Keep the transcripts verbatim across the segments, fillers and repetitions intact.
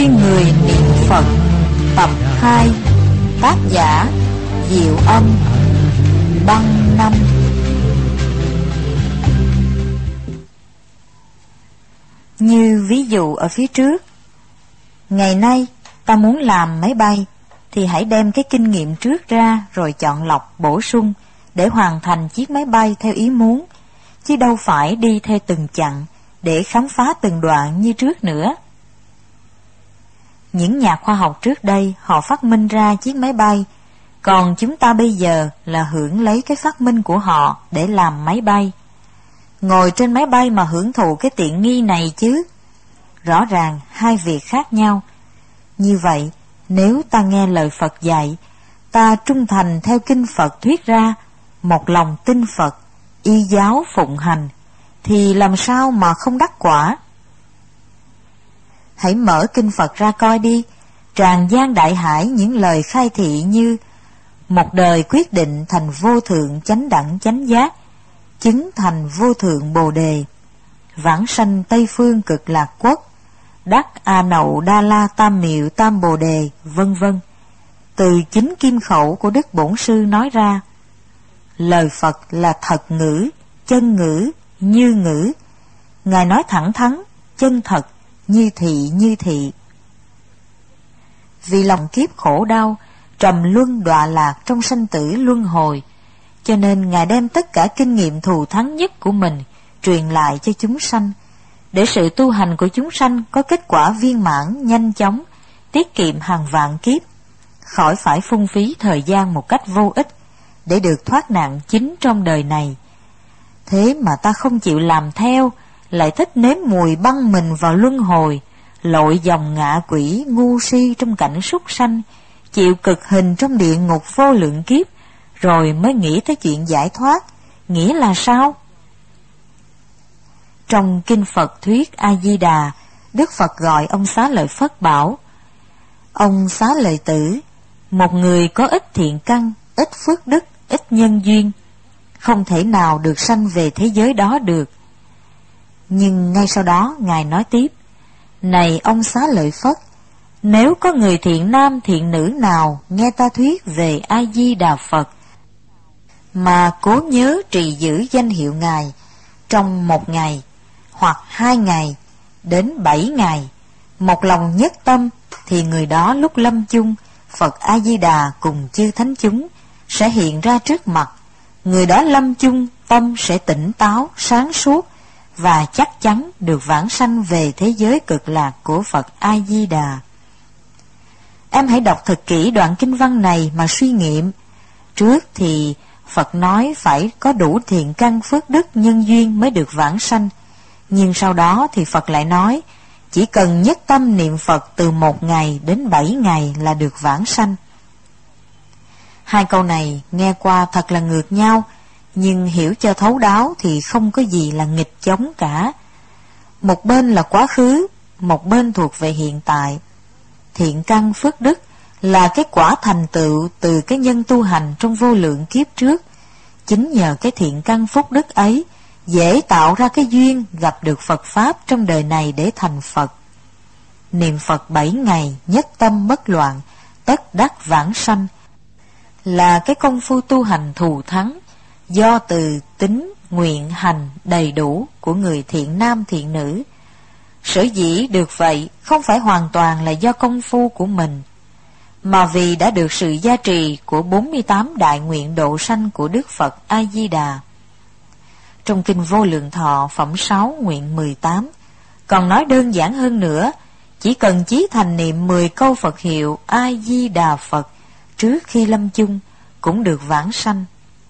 khuyên người niệm Phật. Tập hai. Tác giả Diệu Âm. Băng năm. Như ví dụ ở phía trước, ngày nay ta muốn làm máy bay thì hãy đem cái kinh nghiệm trước ra rồi chọn lọc bổ sung để hoàn thành chiếc máy bay theo ý muốn, chứ đâu phải đi theo từng chặng để khám phá từng đoạn như trước nữa. Những nhà khoa học trước đây họ phát minh ra chiếc máy bay, còn chúng ta bây giờ là hưởng lấy cái phát minh của họ để làm máy bay. Ngồi trên máy bay mà hưởng thụ cái tiện nghi này chứ. Rõ ràng hai việc khác nhau. Như vậy, nếu ta nghe lời Phật dạy, ta trung thành theo kinh Phật thuyết ra, một lòng tin Phật, y giáo phụng hành, thì làm sao mà không đắc quả? Hãy mở kinh Phật ra coi đi, tràn gian đại hải những lời khai thị như: một đời quyết định thành vô thượng chánh đẳng chánh giác, chứng thành vô thượng bồ đề, vãng sanh Tây phương cực lạc quốc, đắc A Nậu Đa La Tam Miệu Tam Bồ Đề, vân vân. Từ chính kim khẩu của Đức Bổn Sư nói ra. Lời Phật là thật ngữ, chân ngữ, như ngữ. Ngài nói thẳng thắn, chân thật, như thị như thị. Vì lòng kiếp khổ đau, trầm luân đọa lạc trong sanh tử luân hồi, cho nên Ngài đem tất cả kinh nghiệm thù thắng nhất của mình truyền lại cho chúng sanh, để sự tu hành của chúng sanh có kết quả viên mãn nhanh chóng, tiết kiệm hàng vạn kiếp, khỏi phải phung phí thời gian một cách vô ích, để được thoát nạn chính trong đời này. Thế mà ta không chịu làm theo, lại thích nếm mùi băng mình vào luân hồi, lội dòng ngạ quỷ ngu si trong cảnh súc sanh, chịu cực hình trong địa ngục vô lượng kiếp, rồi mới nghĩ tới chuyện giải thoát. Nghĩa là sao? Trong kinh Phật thuyết A Di Đà, Đức Phật gọi ông Xá Lợi Phất bảo: ông Xá Lợi tử, một người có ít thiện căn, ít phước đức, ít nhân duyên, không thể nào được sanh về thế giới đó được. Nhưng ngay sau đó Ngài nói tiếp: này ông Xá Lợi Phất, nếu có người thiện nam thiện nữ nào nghe ta thuyết về A Di Đà Phật mà cố nhớ trì giữ danh hiệu Ngài trong một ngày hoặc hai ngày đến bảy ngày, một lòng nhất tâm, thì người đó lúc lâm chung, Phật A Di Đà cùng chư thánh chúng sẽ hiện ra trước mặt. Người đó lâm chung tâm sẽ tỉnh táo, sáng suốt, và chắc chắn được vãng sanh về thế giới cực lạc của Phật A Di Đà. Em hãy đọc thật kỹ đoạn kinh văn này mà suy nghiệm. Trước thì Phật nói phải có đủ thiện căn phước đức nhân duyên mới được vãng sanh, nhưng sau đó thì Phật lại nói chỉ cần nhất tâm niệm Phật từ một ngày đến bảy ngày là được vãng sanh. Hai câu này nghe qua thật là ngược nhau, nhưng hiểu cho thấu đáo thì không có gì là nghịch chống cả. Một bên là quá khứ, một bên thuộc về hiện tại. Thiện căn phước đức là cái quả thành tựu từ cái nhân tu hành trong vô lượng kiếp trước. Chính nhờ cái thiện căn phúc đức ấy dễ tạo ra cái duyên gặp được Phật Pháp trong đời này để thành Phật. Niệm Phật bảy ngày, nhất tâm bất loạn, tất đắc vãng sanh, là cái công phu tu hành thù thắng, do từ tính, nguyện, hành đầy đủ của người thiện nam thiện nữ. Sở dĩ được vậy không phải hoàn toàn là do công phu của mình, mà vì đã được sự gia trì của bốn mươi tám đại nguyện độ sanh của Đức Phật A Di Đà. Trong kinh Vô Lượng Thọ phẩm sáu nguyện mười tám còn nói đơn giản hơn nữa, chỉ cần chí thành niệm mười câu Phật hiệu A Di Đà Phật trước khi lâm chung cũng được vãng sanh.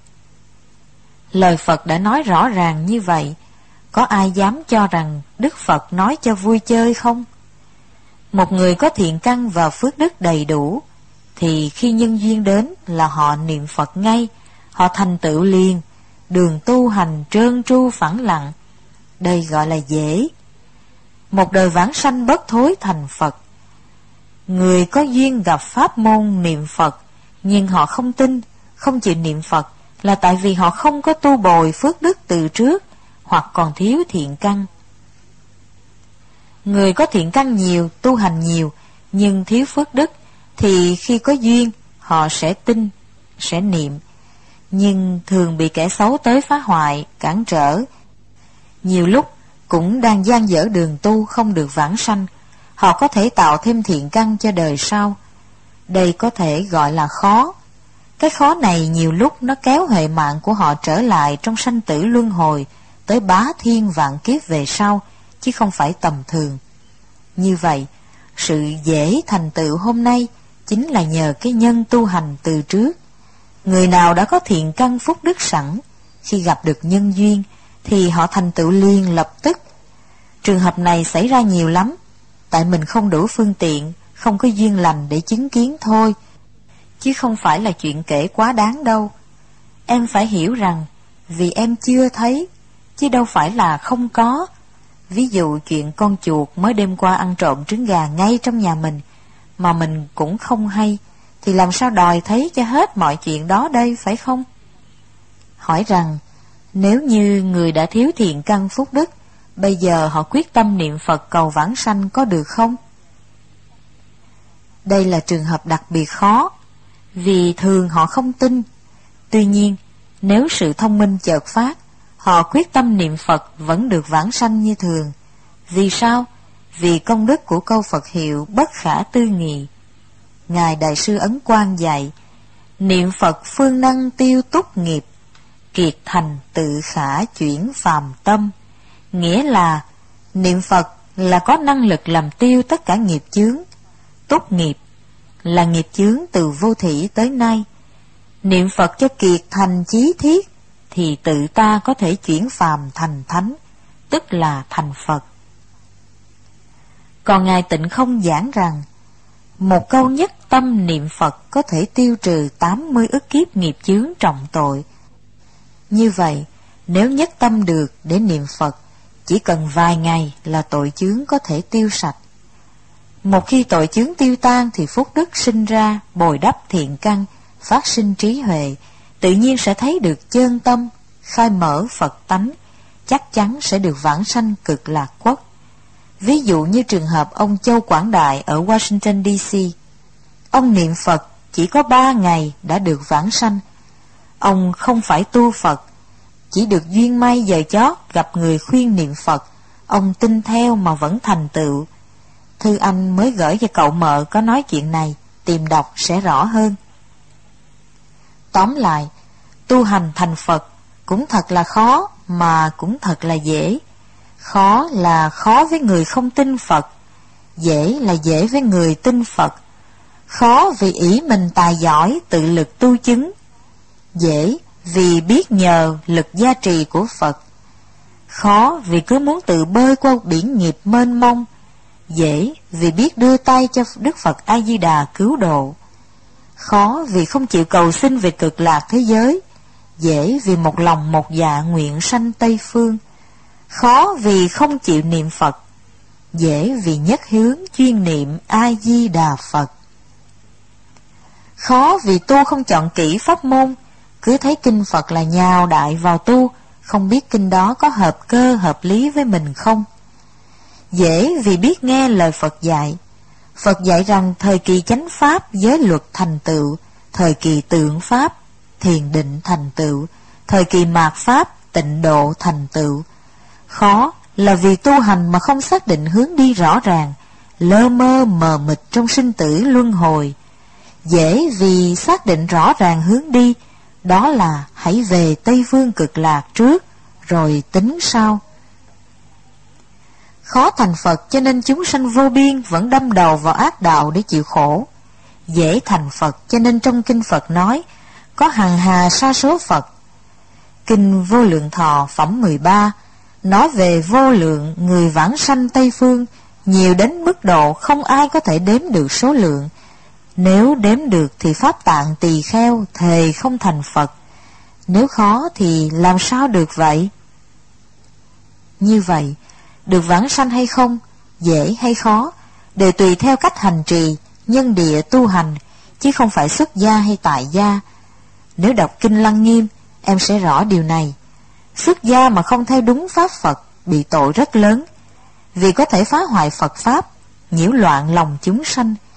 Lời Phật đã nói rõ ràng như vậy, có ai dám cho rằng Đức Phật nói cho vui chơi không? Một người có thiện căn và phước đức đầy đủ, thì khi nhân duyên đến là họ niệm Phật ngay, họ thành tựu liền, đường tu hành trơn tru phẳng lặng. Đây gọi là dễ. Một đời vãng sanh bất thối thành Phật. Người có duyên gặp pháp môn niệm Phật, nhưng họ không tin, không chịu niệm Phật, là tại vì họ không có tu bồi phước đức từ trước, hoặc còn thiếu thiện căn. Người có thiện căn nhiều, tu hành nhiều, nhưng thiếu phước đức thì khi có duyên họ sẽ tin, sẽ niệm, nhưng thường bị kẻ xấu tới phá hoại, cản trở. Nhiều lúc cũng đang dang dở đường tu không được vãng sanh, họ có thể tạo thêm thiện căn cho đời sau. Đây có thể gọi là khó. Cái khó này nhiều lúc nó kéo hệ mạng của họ trở lại trong sanh tử luân hồi, tới bá thiên vạn kiếp về sau, chứ không phải tầm thường. Như vậy, sự dễ thành tựu hôm nay chính là nhờ cái nhân tu hành từ trước. Người nào đã có thiện căn phúc đức sẵn, khi gặp được nhân duyên thì họ thành tựu liền lập tức. Trường hợp này xảy ra nhiều lắm, tại mình không đủ phương tiện, không có duyên lành để chứng kiến thôi, chứ không phải là chuyện kể quá đáng đâu. Em phải hiểu rằng vì em chưa thấy, chứ đâu phải là không có. Ví dụ chuyện con chuột mới đêm qua ăn trộm trứng gà ngay trong nhà mình, mà mình cũng không hay, thì làm sao đòi thấy cho hết mọi chuyện đó đây, phải không? Hỏi rằng, nếu như người đã thiếu thiện căn phúc đức, bây giờ họ quyết tâm niệm Phật cầu vãng sanh có được không? Đây là trường hợp đặc biệt khó, vì thường họ không tin. Tuy nhiên, nếu sự thông minh chợt phát, họ quyết tâm niệm Phật vẫn được vãng sanh như thường. Vì sao? Vì công đức của câu Phật hiệu bất khả tư nghị. Ngài Đại sư Ấn Quang dạy, niệm Phật phương năng tiêu túc nghiệp, kiệt thành tự khả chuyển phàm tâm. Nghĩa là niệm Phật là có năng lực làm tiêu tất cả nghiệp chướng. Túc nghiệp là nghiệp chướng từ vô thỉ tới nay. Niệm Phật cho kiệt thành chí thiết thì tự ta có thể chuyển phàm thành thánh, tức là thành Phật. Còn Ngài Tịnh Không giảng rằng, một câu nhất tâm niệm Phật có thể tiêu trừ tám mươi ức kiếp nghiệp chướng trọng tội. Như vậy, nếu nhất tâm được để niệm Phật, chỉ cần vài ngày là tội chướng có thể tiêu sạch. Một khi tội chướng tiêu tan thì phúc đức sinh ra, bồi đắp thiện căn, phát sinh trí huệ, tự nhiên sẽ thấy được chân tâm, khai mở Phật tánh, chắc chắn sẽ được vãng sanh cực lạc quốc. Ví dụ như trường hợp ông Châu Quảng Đại ở Washington D C Ông niệm Phật chỉ có ba ngày đã được vãng sanh. Ông không phải tu Phật, chỉ được duyên may giờ chót gặp người khuyên niệm Phật, ông tin theo mà vẫn thành tựu. Thư Anh mới gửi cho cậu mợ có nói chuyện này, tìm đọc sẽ rõ hơn. Tóm lại, tu hành thành Phật cũng thật là khó mà cũng thật là dễ. Khó là khó với người không tin Phật, dễ là dễ với người tin Phật. Khó vì ý mình tài giỏi tự lực tu chứng, dễ vì biết nhờ lực gia trì của Phật. Khó vì cứ muốn tự bơi qua biển nghiệp mênh mông, dễ vì biết đưa tay cho Đức Phật A Di Đà cứu độ. Khó vì không chịu cầu xin về cực lạc thế giới, dễ vì một lòng một dạ nguyện sanh Tây Phương. Khó vì không chịu niệm Phật, dễ vì nhất hướng chuyên niệm A Di Đà Phật. Khó vì tu không chọn kỹ pháp môn, cứ thấy kinh Phật là nhào đại vào tu, không biết kinh đó có hợp cơ hợp lý với mình không. Dễ vì biết nghe lời Phật dạy. Phật dạy rằng thời kỳ chánh pháp giới luật thành tựu, thời kỳ tượng pháp thiền định thành tựu, thời kỳ mạt pháp tịnh độ thành tựu. Khó là vì tu hành mà không xác định hướng đi rõ ràng, lơ mơ mờ mịt trong sinh tử luân hồi. Dễ vì xác định rõ ràng hướng đi, đó là hãy về Tây Phương cực lạc trước, rồi tính sau. Khó thành Phật cho nên chúng sanh vô biên vẫn đâm đầu vào ác đạo để chịu khổ. Dễ thành Phật cho nên trong kinh Phật nói, có hằng hà sa số Phật. Kinh Vô Lượng Thọ phẩm mười ba nói về vô lượng người vãng sanh Tây Phương, nhiều đến mức độ không ai có thể đếm được số lượng. Nếu đếm được thì Pháp Tạng Tỳ Kheo thề không thành Phật. Nếu khó thì làm sao được vậy? Như vậy, được vãng sanh hay không, dễ hay khó, đều tùy theo cách hành trì, nhân địa tu hành, chứ không phải xuất gia hay tại gia. Nếu đọc kinh Lăng Nghiêm, em sẽ rõ điều này. Xuất gia mà không theo đúng pháp Phật bị tội rất lớn, vì có thể phá hoại Phật Pháp, nhiễu loạn lòng chúng sanh,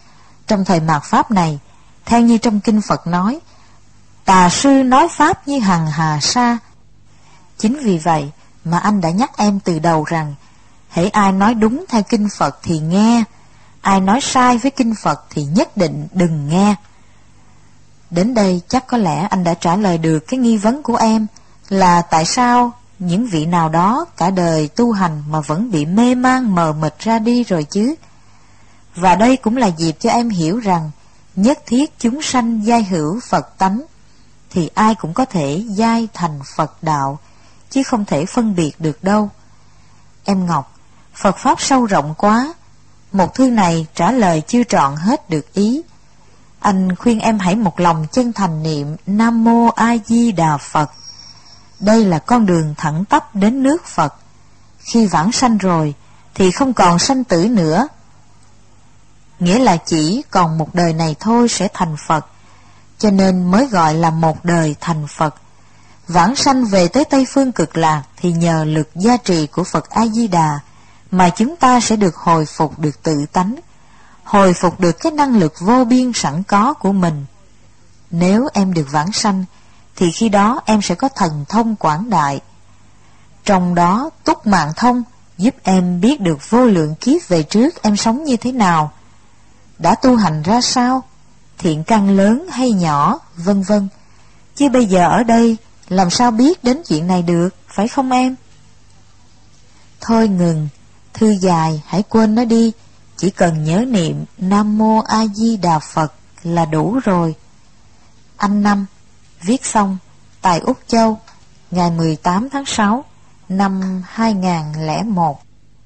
Trong thời mạt Pháp này, theo như trong kinh Phật nói, tà sư nói Pháp như hằng hà sa. Chính vì vậy mà anh đã nhắc em từ đầu rằng, hễ ai nói đúng theo kinh Phật thì nghe, ai nói sai với kinh Phật thì nhất định đừng nghe. Đến đây chắc có lẽ anh đã trả lời được cái nghi vấn của em là tại sao những vị nào đó cả đời tu hành mà vẫn bị mê man mờ mịt ra đi rồi chứ. Và đây cũng là dịp cho em hiểu rằng nhất thiết chúng sanh giai hữu Phật tánh, thì ai cũng có thể giai thành Phật đạo, chứ không thể phân biệt được đâu. Em Ngọc, Phật Pháp sâu rộng quá, một thư này trả lời chưa trọn hết được ý. Anh khuyên em hãy một lòng chân thành niệm Nam Mô A Di Đà Phật. Đây là con đường thẳng tắp đến nước Phật. Khi vãng sanh rồi thì không còn sanh tử nữa, nghĩa là chỉ còn một đời này thôi sẽ thành Phật, cho nên mới gọi là một đời thành Phật. Vãng sanh về tới Tây Phương Cực Lạc thì nhờ lực gia trì của Phật A Di Đà mà chúng ta sẽ được hồi phục được tự tánh, hồi phục được cái năng lực vô biên sẵn có của mình. Nếu em được vãng sanh thì khi đó em sẽ có thần thông quảng đại. Trong đó túc mạng thông giúp em biết được vô lượng kiếp về trước em sống như thế nào, đã tu hành ra sao, thiện căn lớn hay nhỏ, vân vân. Chứ bây giờ ở đây làm sao biết đến chuyện này được, phải không em? Thôi ngừng, thư dài hãy quên nó đi, chỉ cần nhớ niệm Nam Mô A Di Đà Phật là đủ rồi. Anh Năm, viết xong tại Úc Châu, ngày mười tám tháng sáu năm hai nghìn lẻ một.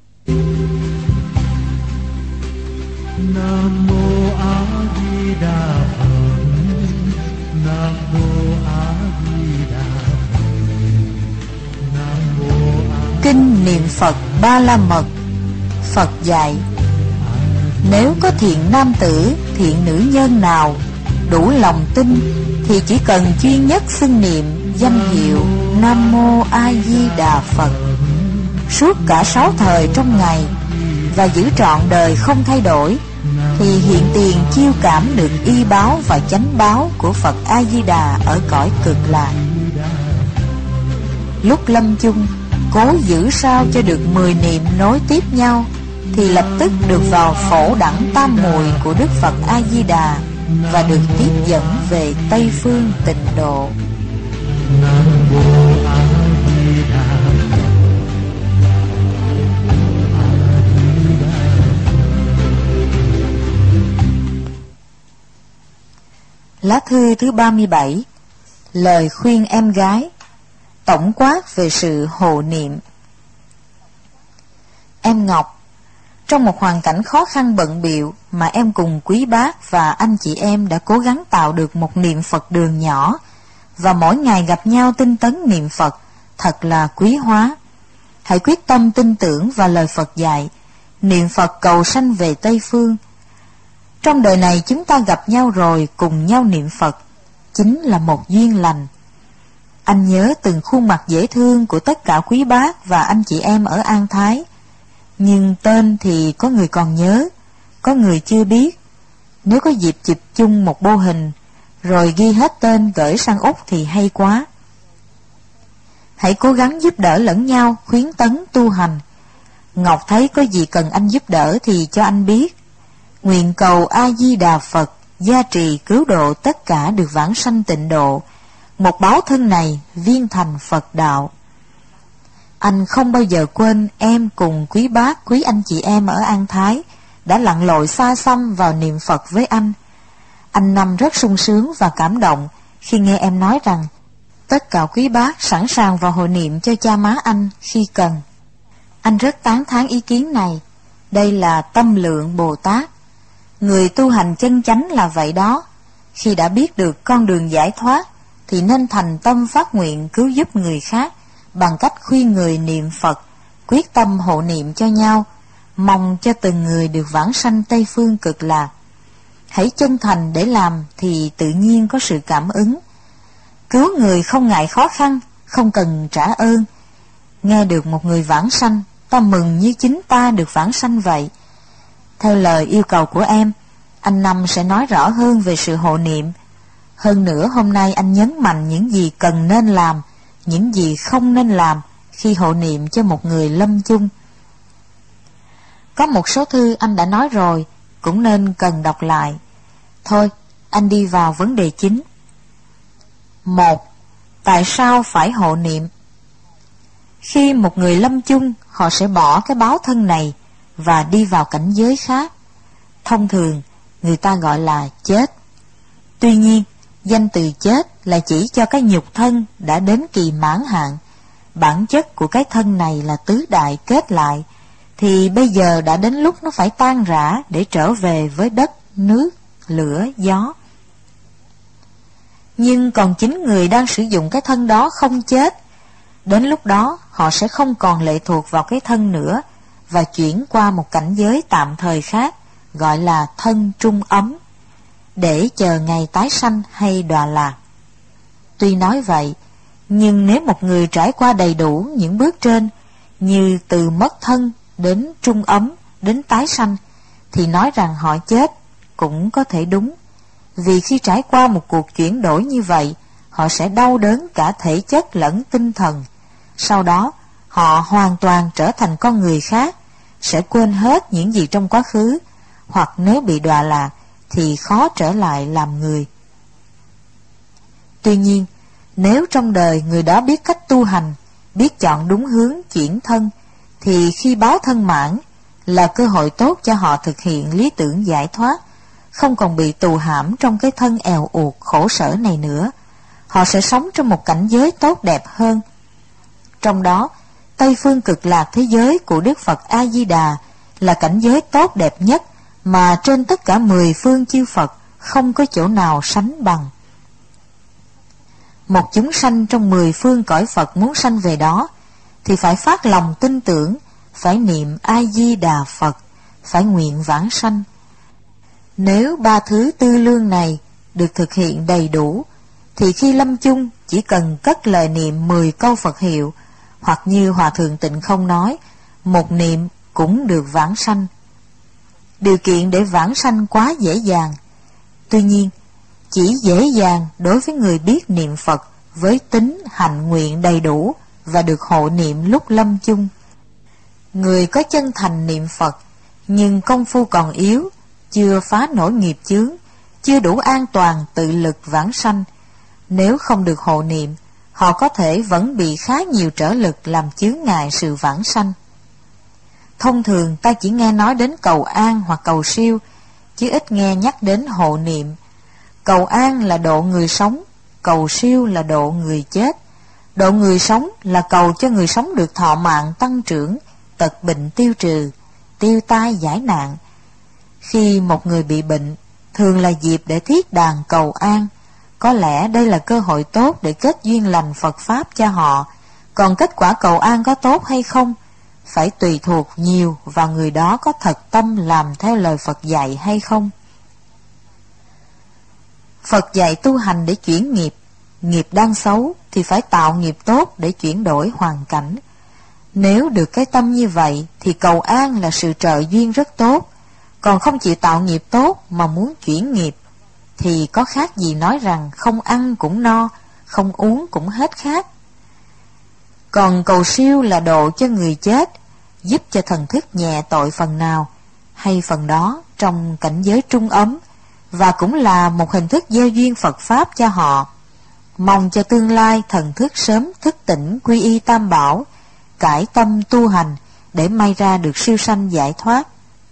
Nam Mô A Di Đà Phật. Nam Mô A Di Đà Phật. Nam Mô A. Kinh niệm Phật Ba La Mật. Phật dạy: nếu có thiện nam tử, thiện nữ nhân nào đủ lòng tin thì chỉ cần duy nhất xưng niệm danh hiệu Nam Mô A Di Đà Phật suốt cả sáu thời trong ngày và giữ trọn đời không thay đổi, thì hiện tiền chiêu cảm được y báo và chánh báo của Phật A Di Đà ở cõi Cực Lạc. Lúc lâm chung, cố giữ sao cho được mười niệm nối tiếp nhau thì lập tức được vào phổ đẳng tam muội của Đức Phật A Di Đà và được tiếp dẫn về Tây Phương Tịnh Độ. Nam Mô A Di Đà Phật. Lá thư thứ ba mươi bảy. Lời khuyên em gái. Tổng quát về sự hộ niệm. Em Ngọc, trong một hoàn cảnh khó khăn bận bịu mà em cùng quý bác và anh chị em đã cố gắng tạo được một niệm Phật đường nhỏ và mỗi ngày gặp nhau tinh tấn niệm Phật, thật là quý hóa. Hãy quyết tâm tin tưởng vào lời Phật dạy, niệm Phật cầu sanh về Tây Phương. Trong đời này chúng ta gặp nhau rồi cùng nhau niệm Phật, chính là một duyên lành. Anh nhớ từng khuôn mặt dễ thương của tất cả quý bác và anh chị em ở An Thái, nhưng tên thì có người còn nhớ, có người chưa biết. Nếu có dịp chụp chung một bô hình rồi ghi hết tên gửi sang Úc thì hay quá. Hãy cố gắng giúp đỡ lẫn nhau, khuyến tấn tu hành. Ngọc thấy có gì cần anh giúp đỡ thì cho anh biết. Nguyện cầu A Di Đà Phật gia trì cứu độ tất cả được vãng sanh tịnh độ, một báo thân này viên thành Phật đạo. Anh không bao giờ quên em cùng quý bác, quý anh chị em ở An Thái đã lặn lội xa xăm vào niệm Phật với anh. Anh Năm rất sung sướng và cảm động khi nghe em nói rằng tất cả quý bác sẵn sàng vào hội niệm cho cha má anh khi cần. Anh rất tán thán ý kiến này. Đây là tâm lượng Bồ Tát. Người tu hành chân chánh là vậy đó. Khi đã biết được con đường giải thoát thì nên thành tâm phát nguyện cứu giúp người khác bằng cách khuyên người niệm Phật, quyết tâm hộ niệm cho nhau, mong cho từng người được vãng sanh Tây Phương Cực Lạc. Hãy chân thành để làm thì tự nhiên có sự cảm ứng. Cứu người không ngại khó khăn, không cần trả ơn. Nghe được một người vãng sanh, ta mừng như chính ta được vãng sanh vậy. Theo lời yêu cầu của em, anh Năm sẽ nói rõ hơn về sự hộ niệm. Hơn nữa hôm nay anh nhấn mạnh những gì cần nên làm, những gì không nên làm khi hộ niệm cho một người lâm chung. Có một số thư anh đã nói rồi, cũng nên cần đọc lại. Thôi, anh đi vào vấn đề chính. Một. Tại sao phải hộ niệm? Khi một người lâm chung, họ sẽ bỏ cái báo thân này và đi vào cảnh giới khác. Thông thường, người ta gọi là chết. Tuy nhiên, danh từ chết là chỉ cho cái nhục thân đã đến kỳ mãn hạn. Bản chất của cái thân này là tứ đại kết lại, thì bây giờ đã đến lúc nó phải tan rã để trở về với đất, nước, lửa, gió. Nhưng còn chính người đang sử dụng cái thân đó không chết. Đến lúc đó họ sẽ không còn lệ thuộc vào cái thân nữa và chuyển qua một cảnh giới tạm thời khác, gọi là thân trung ấm, để chờ ngày tái sanh hay đọa lạc. Tuy nói vậy, nhưng nếu một người trải qua đầy đủ những bước trên, như từ mất thân đến trung ấm đến tái sanh, thì nói rằng họ chết cũng có thể đúng. Vì khi trải qua một cuộc chuyển đổi như vậy, họ sẽ đau đớn cả thể chất lẫn tinh thần. Sau đó, họ hoàn toàn trở thành con người khác, sẽ quên hết những gì trong quá khứ, hoặc nếu bị đọa lạc thì khó trở lại làm người. Tuy nhiên, nếu trong đời người đó biết cách tu hành, biết chọn đúng hướng chuyển thân, thì khi báo thân mãn là cơ hội tốt cho họ thực hiện lý tưởng giải thoát, không còn bị tù hãm trong cái thân èo uột khổ sở này nữa. Họ sẽ sống trong một cảnh giới tốt đẹp hơn. Trong đó, Tây phương cực lạc thế giới của Đức Phật A-di-đà là cảnh giới tốt đẹp nhất mà trên tất cả mười phương chư Phật không có chỗ nào sánh bằng. Một chúng sanh trong mười phương cõi Phật muốn sanh về đó thì phải phát lòng tin tưởng, phải niệm A-di-đà Phật, phải nguyện vãng sanh. Nếu ba thứ tư lương này được thực hiện đầy đủ, thì khi lâm chung chỉ cần cất lời niệm mười câu Phật hiệu, hoặc như Hòa Thượng Tịnh Không nói, một niệm cũng được vãng sanh. Điều kiện để vãng sanh quá dễ dàng. Tuy nhiên, chỉ dễ dàng đối với người biết niệm Phật với tính hạnh nguyện đầy đủ và được hộ niệm lúc lâm chung. Người có chân thành niệm Phật, nhưng công phu còn yếu, chưa phá nổi nghiệp chướng, chưa đủ an toàn tự lực vãng sanh. Nếu không được hộ niệm, họ có thể vẫn bị khá nhiều trở lực làm chướng ngại sự vãng sanh. Thông thường ta chỉ nghe nói đến cầu an hoặc cầu siêu, chứ ít nghe nhắc đến hộ niệm. Cầu an là độ người sống, cầu siêu là độ người chết. Độ người sống là cầu cho người sống được thọ mạng tăng trưởng, tật bệnh tiêu trừ, tiêu tai giải nạn. Khi một người bị bệnh, thường là dịp để thiết đàn cầu an. Có lẽ đây là cơ hội tốt để kết duyên lành Phật Pháp cho họ. Còn kết quả cầu an có tốt hay không, phải tùy thuộc nhiều vào người đó có thật tâm làm theo lời Phật dạy hay không. Phật dạy tu hành để chuyển nghiệp. Nghiệp đang xấu thì phải tạo nghiệp tốt để chuyển đổi hoàn cảnh. Nếu được cái tâm như vậy thì cầu an là sự trợ duyên rất tốt. Còn không chịu tạo nghiệp tốt mà muốn chuyển nghiệp, thì có khác gì nói rằng không ăn cũng no, không uống cũng hết khát. Còn cầu siêu là độ cho người chết, giúp cho thần thức nhẹ tội phần nào hay phần đó trong cảnh giới trung ấm, và cũng là một hình thức gieo duyên Phật Pháp cho họ, mong cho tương lai thần thức sớm thức tỉnh quy y Tam Bảo, cải tâm tu hành để may ra được siêu sanh giải thoát.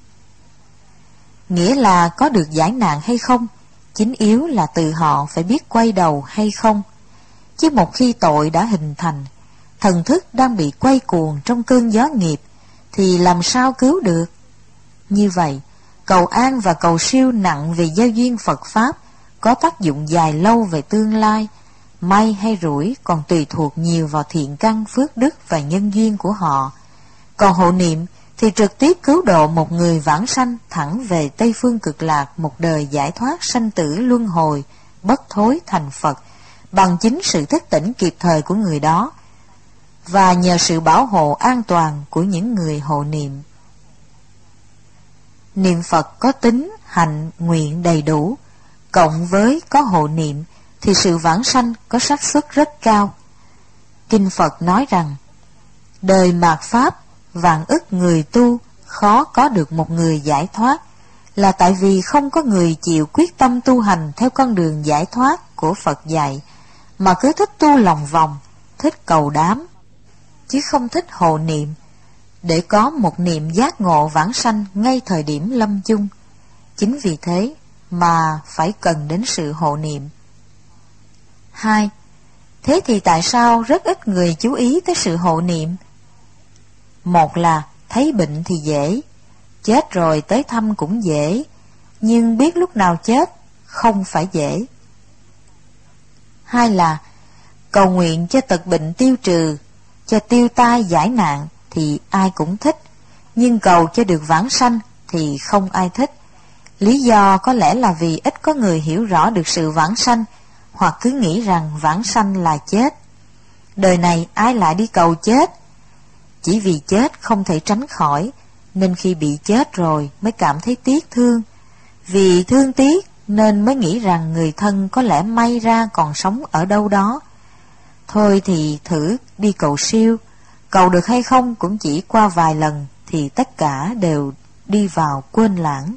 Nghĩa là có được giải nạn hay không, chính yếu là từ họ phải biết quay đầu hay không. Chứ một khi tội đã hình thành, thần thức đang bị quay cuồng trong cơn gió nghiệp, thì làm sao cứu được? Như vậy, cầu an và cầu siêu nặng về gieo duyên Phật Pháp có tác dụng dài lâu về tương lai. May hay rủi còn tùy thuộc nhiều vào thiện căn, phước đức và nhân duyên của họ. Còn hộ niệm thì trực tiếp cứu độ một người vãng sanh thẳng về Tây phương cực lạc, một đời giải thoát sanh tử luân hồi, bất thối thành Phật, bằng chính sự thức tỉnh kịp thời của người đó, và nhờ sự bảo hộ an toàn của những người hộ niệm. Niệm Phật có tính hạnh, nguyện đầy đủ, cộng với có hộ niệm, thì sự vãng sanh có xác suất rất cao. Kinh Phật nói rằng, đời mạt Pháp, vạn ức người tu, khó có được một người giải thoát, là tại vì không có người chịu quyết tâm tu hành theo con đường giải thoát của Phật dạy, mà cứ thích tu lòng vòng, thích cầu đám, chứ không thích hộ niệm, để có một niệm giác ngộ vãng sanh ngay thời điểm lâm chung. Chính vì thế mà phải cần đến sự hộ niệm. Hai, thế thì tại sao rất ít người chú ý tới sự hộ niệm? Một là thấy bệnh thì dễ, chết rồi tới thăm cũng dễ, nhưng biết lúc nào chết không phải dễ. Hai là cầu nguyện cho tật bệnh tiêu trừ, cho tiêu tai giải nạn thì ai cũng thích, nhưng cầu cho được vãng sanh thì không ai thích. Lý do có lẽ là vì ít có người hiểu rõ được sự vãng sanh, hoặc cứ nghĩ rằng vãng sanh là chết. Đời này ai lại đi cầu chết? Chỉ vì chết không thể tránh khỏi, nên khi bị chết rồi mới cảm thấy tiếc thương. Vì thương tiếc nên mới nghĩ rằng người thân có lẽ may ra còn sống ở đâu đó. Thôi thì thử đi cầu siêu, cầu được hay không cũng chỉ qua vài lần thì tất cả đều đi vào quên lãng.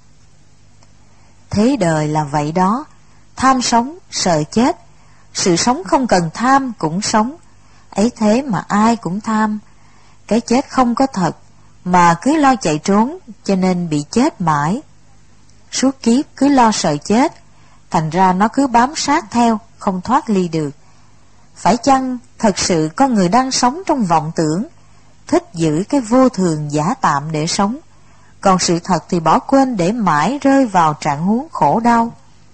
Thế đời là vậy đó, tham sống, sợ chết. Sự sống không cần tham cũng sống, ấy thế mà ai cũng tham. Cái chết không có thật, mà cứ lo chạy trốn, cho nên bị chết mãi. Suốt kiếp cứ lo sợ chết, thành ra nó cứ bám sát theo, không thoát ly được. Phải chăng thật sự con người đang sống trong vọng tưởng, thích giữ cái vô thường giả tạm để sống, còn sự thật thì bỏ quên để mãi rơi vào trạng huống khổ đau?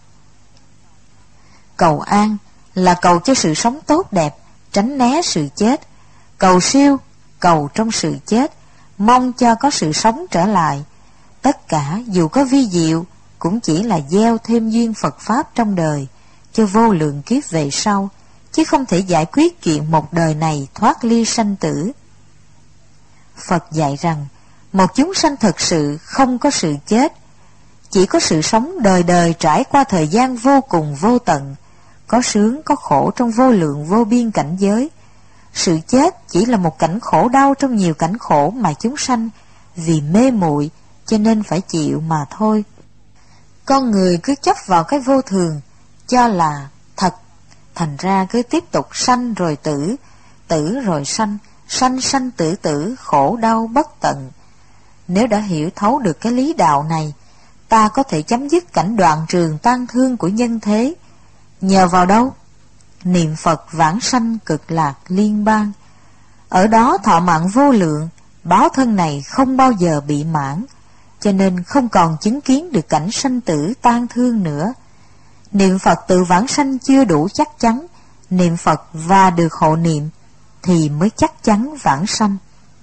Cầu an là cầu cho sự sống tốt đẹp, tránh né sự chết. Cầu siêu, cầu trong sự chết, mong cho có sự sống trở lại. Tất cả dù có vi diệu, cũng chỉ là gieo thêm duyên Phật Pháp trong đời, cho vô lượng kiếp về sau, chứ không thể giải quyết chuyện một đời này thoát ly sanh tử. Phật dạy rằng, một chúng sanh thật sự không có sự chết, chỉ có sự sống đời đời trải qua thời gian vô cùng vô tận, có sướng có khổ trong vô lượng vô biên cảnh giới. Sự chết chỉ là một cảnh khổ đau trong nhiều cảnh khổ mà chúng sanh vì mê muội cho nên phải chịu mà thôi. Con người cứ chấp vào cái vô thường, cho là thật, thành ra cứ tiếp tục sanh rồi tử, tử rồi sanh, sanh sanh tử tử, khổ đau bất tận. Nếu đã hiểu thấu được cái lý đạo này, ta có thể chấm dứt cảnh đoạn trường tan thương của nhân thế. Nhờ vào đâu? Niệm Phật vãng sanh cực lạc liên bang. Ở đó thọ mạng vô lượng, báo thân này không bao giờ bị mãn, cho nên không còn chứng kiến được cảnh sanh tử tan thương nữa. Niệm Phật tự vãng sanh chưa đủ chắc chắn, niệm Phật và được hộ niệm thì mới chắc chắn vãng sanh.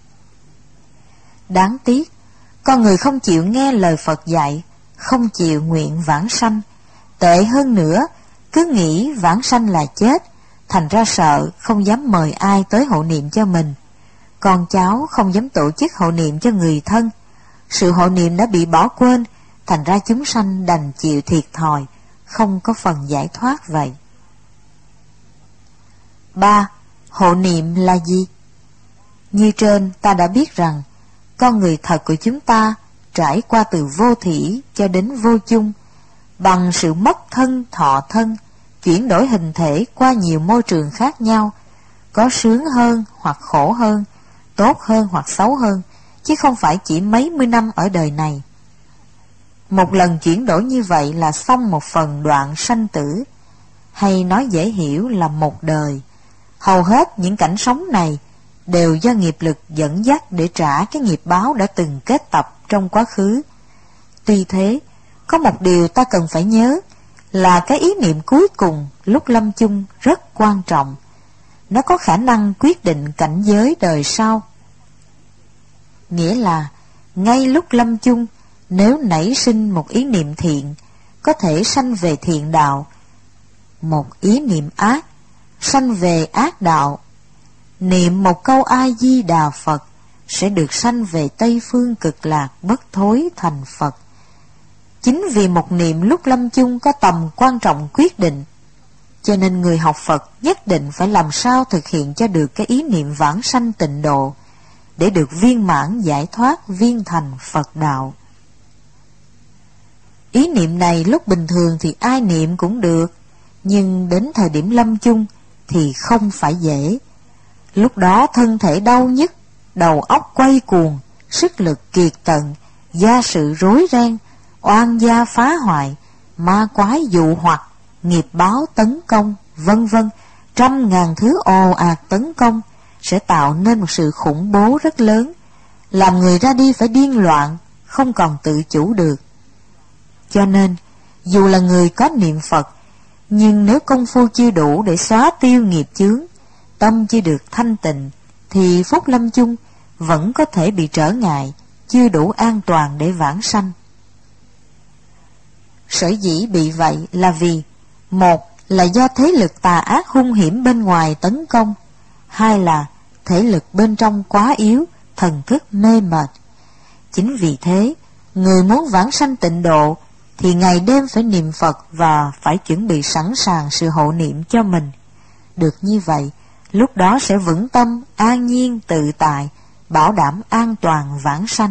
Đáng tiếc, con người không chịu nghe lời Phật dạy, không chịu nguyện vãng sanh. Tệ hơn nữa, cứ nghĩ vãng sanh là chết, thành ra sợ, không dám mời ai tới hộ niệm cho mình. Con cháu không dám tổ chức hộ niệm cho người thân. Sự hộ niệm đã bị bỏ quên, thành ra chúng sanh đành chịu thiệt thòi, không có phần giải thoát vậy. Ba. Hộ niệm là gì? Như trên ta đã biết rằng, con người thật của chúng ta trải qua từ vô thỉ cho đến vô chung, bằng sự mất thân thọ thân, chuyển đổi hình thể qua nhiều môi trường khác nhau, có sướng hơn hoặc khổ hơn, tốt hơn hoặc xấu hơn, chứ không phải chỉ mấy mươi năm ở đời này. Một lần chuyển đổi như vậy là xong một phần đoạn sanh tử, hay nói dễ hiểu là một đời. Hầu hết những cảnh sống này đều do nghiệp lực dẫn dắt để trả cái nghiệp báo đã từng kết tập trong quá khứ. Tuy thế, có một điều ta cần phải nhớ là cái ý niệm cuối cùng lúc lâm chung rất quan trọng. Nó có khả năng quyết định cảnh giới đời sau. Nghĩa là, ngay lúc lâm chung, nếu nảy sinh một ý niệm thiện, có thể sanh về thiện đạo. Một ý niệm ác, sanh về ác đạo. Niệm một câu A-di-đà Phật, sẽ được sanh về Tây Phương Cực Lạc bất thối thành Phật. Chính vì một niệm lúc lâm chung có tầm quan trọng quyết định, cho nên người học Phật nhất định phải làm sao thực hiện cho được cái ý niệm vãng sanh tịnh độ, để được viên mãn giải thoát viên thành Phật đạo. Ý niệm này lúc bình thường thì ai niệm cũng được, nhưng đến thời điểm lâm chung thì không phải dễ. Lúc đó thân thể đau nhức, đầu óc quay cuồng, sức lực kiệt tận, gia sự rối ren, oan gia phá hoại, ma quái dụ hoặc, nghiệp báo tấn công, vân vân, trăm ngàn thứ ồ ạt tấn công, sẽ tạo nên một sự khủng bố rất lớn, làm người ra đi phải điên loạn, không còn tự chủ được. Cho nên, dù là người có niệm Phật, nhưng nếu công phu chưa đủ để xóa tiêu nghiệp chướng, tâm chưa được thanh tịnh, thì phút lâm chung vẫn có thể bị trở ngại, chưa đủ an toàn để vãng sanh. Sở dĩ bị vậy là vì: một là do thế lực tà ác hung hiểm bên ngoài tấn công, hai là thể lực bên trong quá yếu, thần thức mê mệt. Chính vì thế, người muốn vãng sanh tịnh độ thì ngày đêm phải niệm Phật và phải chuẩn bị sẵn sàng sự hộ niệm cho mình. Được như vậy, lúc đó sẽ vững tâm, an nhiên, tự tại, bảo đảm an toàn vãng sanh.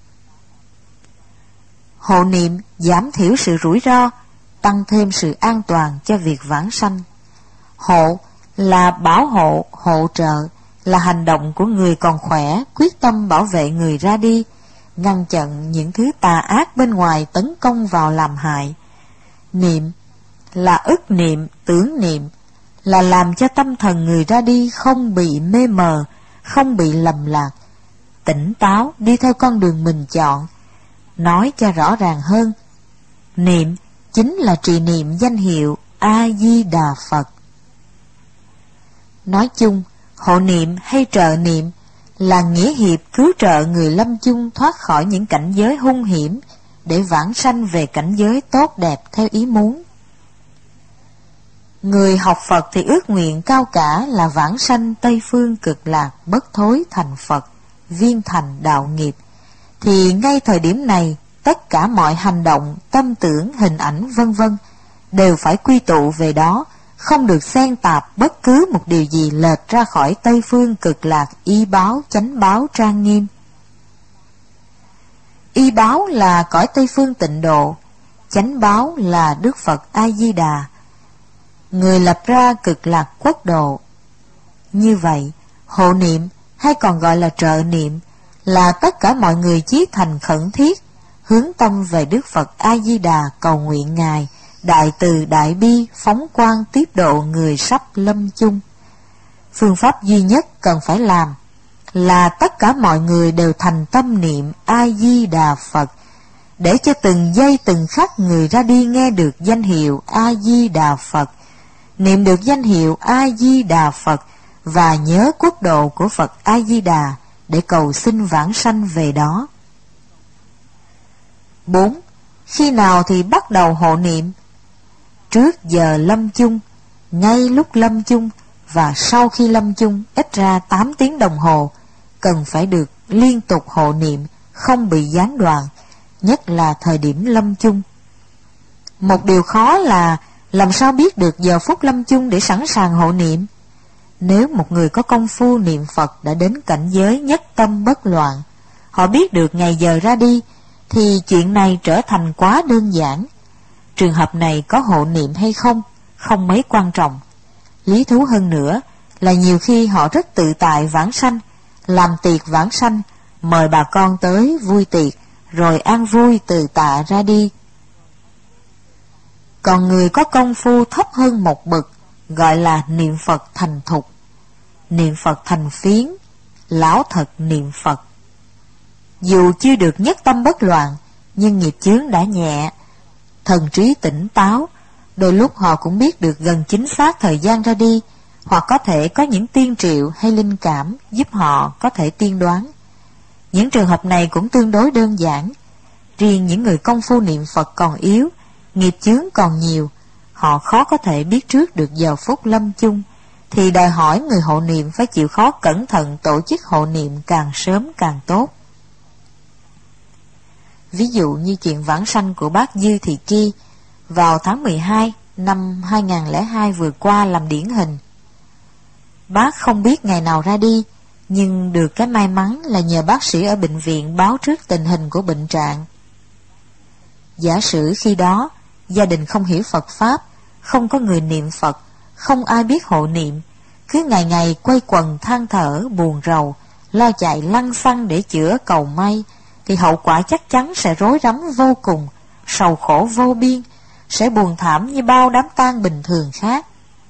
Hộ niệm giảm thiểu sự rủi ro, tăng thêm sự an toàn cho việc vãng sanh. Hộ là bảo hộ, hộ trợ, là hành động của người còn khỏe, quyết tâm bảo vệ người ra đi, ngăn chặn những thứ tà ác bên ngoài tấn công vào làm hại. Niệm là ức niệm, tưởng niệm, là làm cho tâm thần người ra đi không bị mê mờ, không bị lầm lạc, tỉnh táo đi theo con đường mình chọn. Nói cho rõ ràng hơn, niệm chính là trì niệm danh hiệu A-di-đà Phật. Nói chung, hộ niệm hay trợ niệm là nghĩa hiệp cứu trợ người lâm chung thoát khỏi những cảnh giới hung hiểm, để vãng sanh về cảnh giới tốt đẹp theo ý muốn. Người học Phật thì ước nguyện cao cả là vãng sanh Tây Phương Cực Lạc, bất thối thành Phật, viên thành đạo nghiệp. Thì ngay thời điểm này, tất cả mọi hành động, tâm tưởng, hình ảnh vân vân đều phải quy tụ về đó, không được xen tạp bất cứ một điều gì lệch ra khỏi Tây Phương Cực Lạc y báo, chánh báo trang nghiêm. Y báo là cõi Tây Phương tịnh độ, chánh báo là Đức Phật A-di-đà, người lập ra Cực Lạc quốc độ. Như vậy, hộ niệm hay còn gọi là trợ niệm là tất cả mọi người chí thành khẩn thiết, hướng tâm về Đức Phật A-di-đà, cầu nguyện Ngài đại từ đại bi phóng quang tiếp độ người sắp lâm chung. Phương pháp duy nhất cần phải làm là tất cả mọi người đều thành tâm niệm A-di-đà Phật, để cho từng giây từng khắc người ra đi nghe được danh hiệu A-di-đà Phật, niệm được danh hiệu A-di-đà Phật và nhớ quốc độ của Phật A-di-đà để cầu xin vãng sanh về đó. Bốn. Khi nào thì bắt đầu hộ niệm? Trước giờ lâm chung, ngay lúc lâm chung và sau khi lâm chung ít ra tám tiếng đồng hồ, cần phải được liên tục hộ niệm, không bị gián đoạn, nhất là thời điểm lâm chung. Một điều khó là làm sao biết được giờ phút lâm chung để sẵn sàng hộ niệm. Nếu một người có công phu niệm Phật đã đến cảnh giới nhất tâm bất loạn, họ biết được ngày giờ ra đi, thì chuyện này trở thành quá đơn giản. Trường hợp này có hộ niệm hay không, không mấy quan trọng. Lý thú hơn nữa là nhiều khi họ rất tự tại vãng sanh, làm tiệc vãng sanh, mời bà con tới vui tiệc, rồi an vui từ tạ ra đi. Còn người có công phu thấp hơn một bậc, gọi là niệm Phật thành thục, niệm Phật thành phiến, lão thật niệm Phật. Dù chưa được nhất tâm bất loạn, nhưng nghiệp chướng đã nhẹ, thần trí tỉnh táo, đôi lúc họ cũng biết được gần chính xác thời gian ra đi, hoặc có thể có những tiên triệu hay linh cảm giúp họ có thể tiên đoán. Những trường hợp này cũng tương đối đơn giản. Riêng những người công phu niệm Phật còn yếu, nghiệp chướng còn nhiều, họ khó có thể biết trước được giờ phút lâm chung, thì đòi hỏi người hộ niệm phải chịu khó cẩn thận tổ chức hộ niệm càng sớm càng tốt. Ví dụ như chuyện vãng sanh của bác Dư Thị Ki vào tháng mười hai năm hai nghìn không trăm lẻ hai vừa qua làm điển hình. Bác không biết ngày nào ra đi, nhưng được cái may mắn là nhờ bác sĩ ở bệnh viện báo trước tình hình của bệnh trạng. Giả sử khi đó gia đình không hiểu Phật Pháp, không có người niệm Phật, không ai biết hộ niệm, cứ ngày ngày quay quần than thở buồn rầu, lo chạy lăng xăng để chữa cầu may, thì hậu quả chắc chắn sẽ rối rắm vô cùng, sầu khổ vô biên, sẽ buồn thảm như bao đám tang bình thường khác.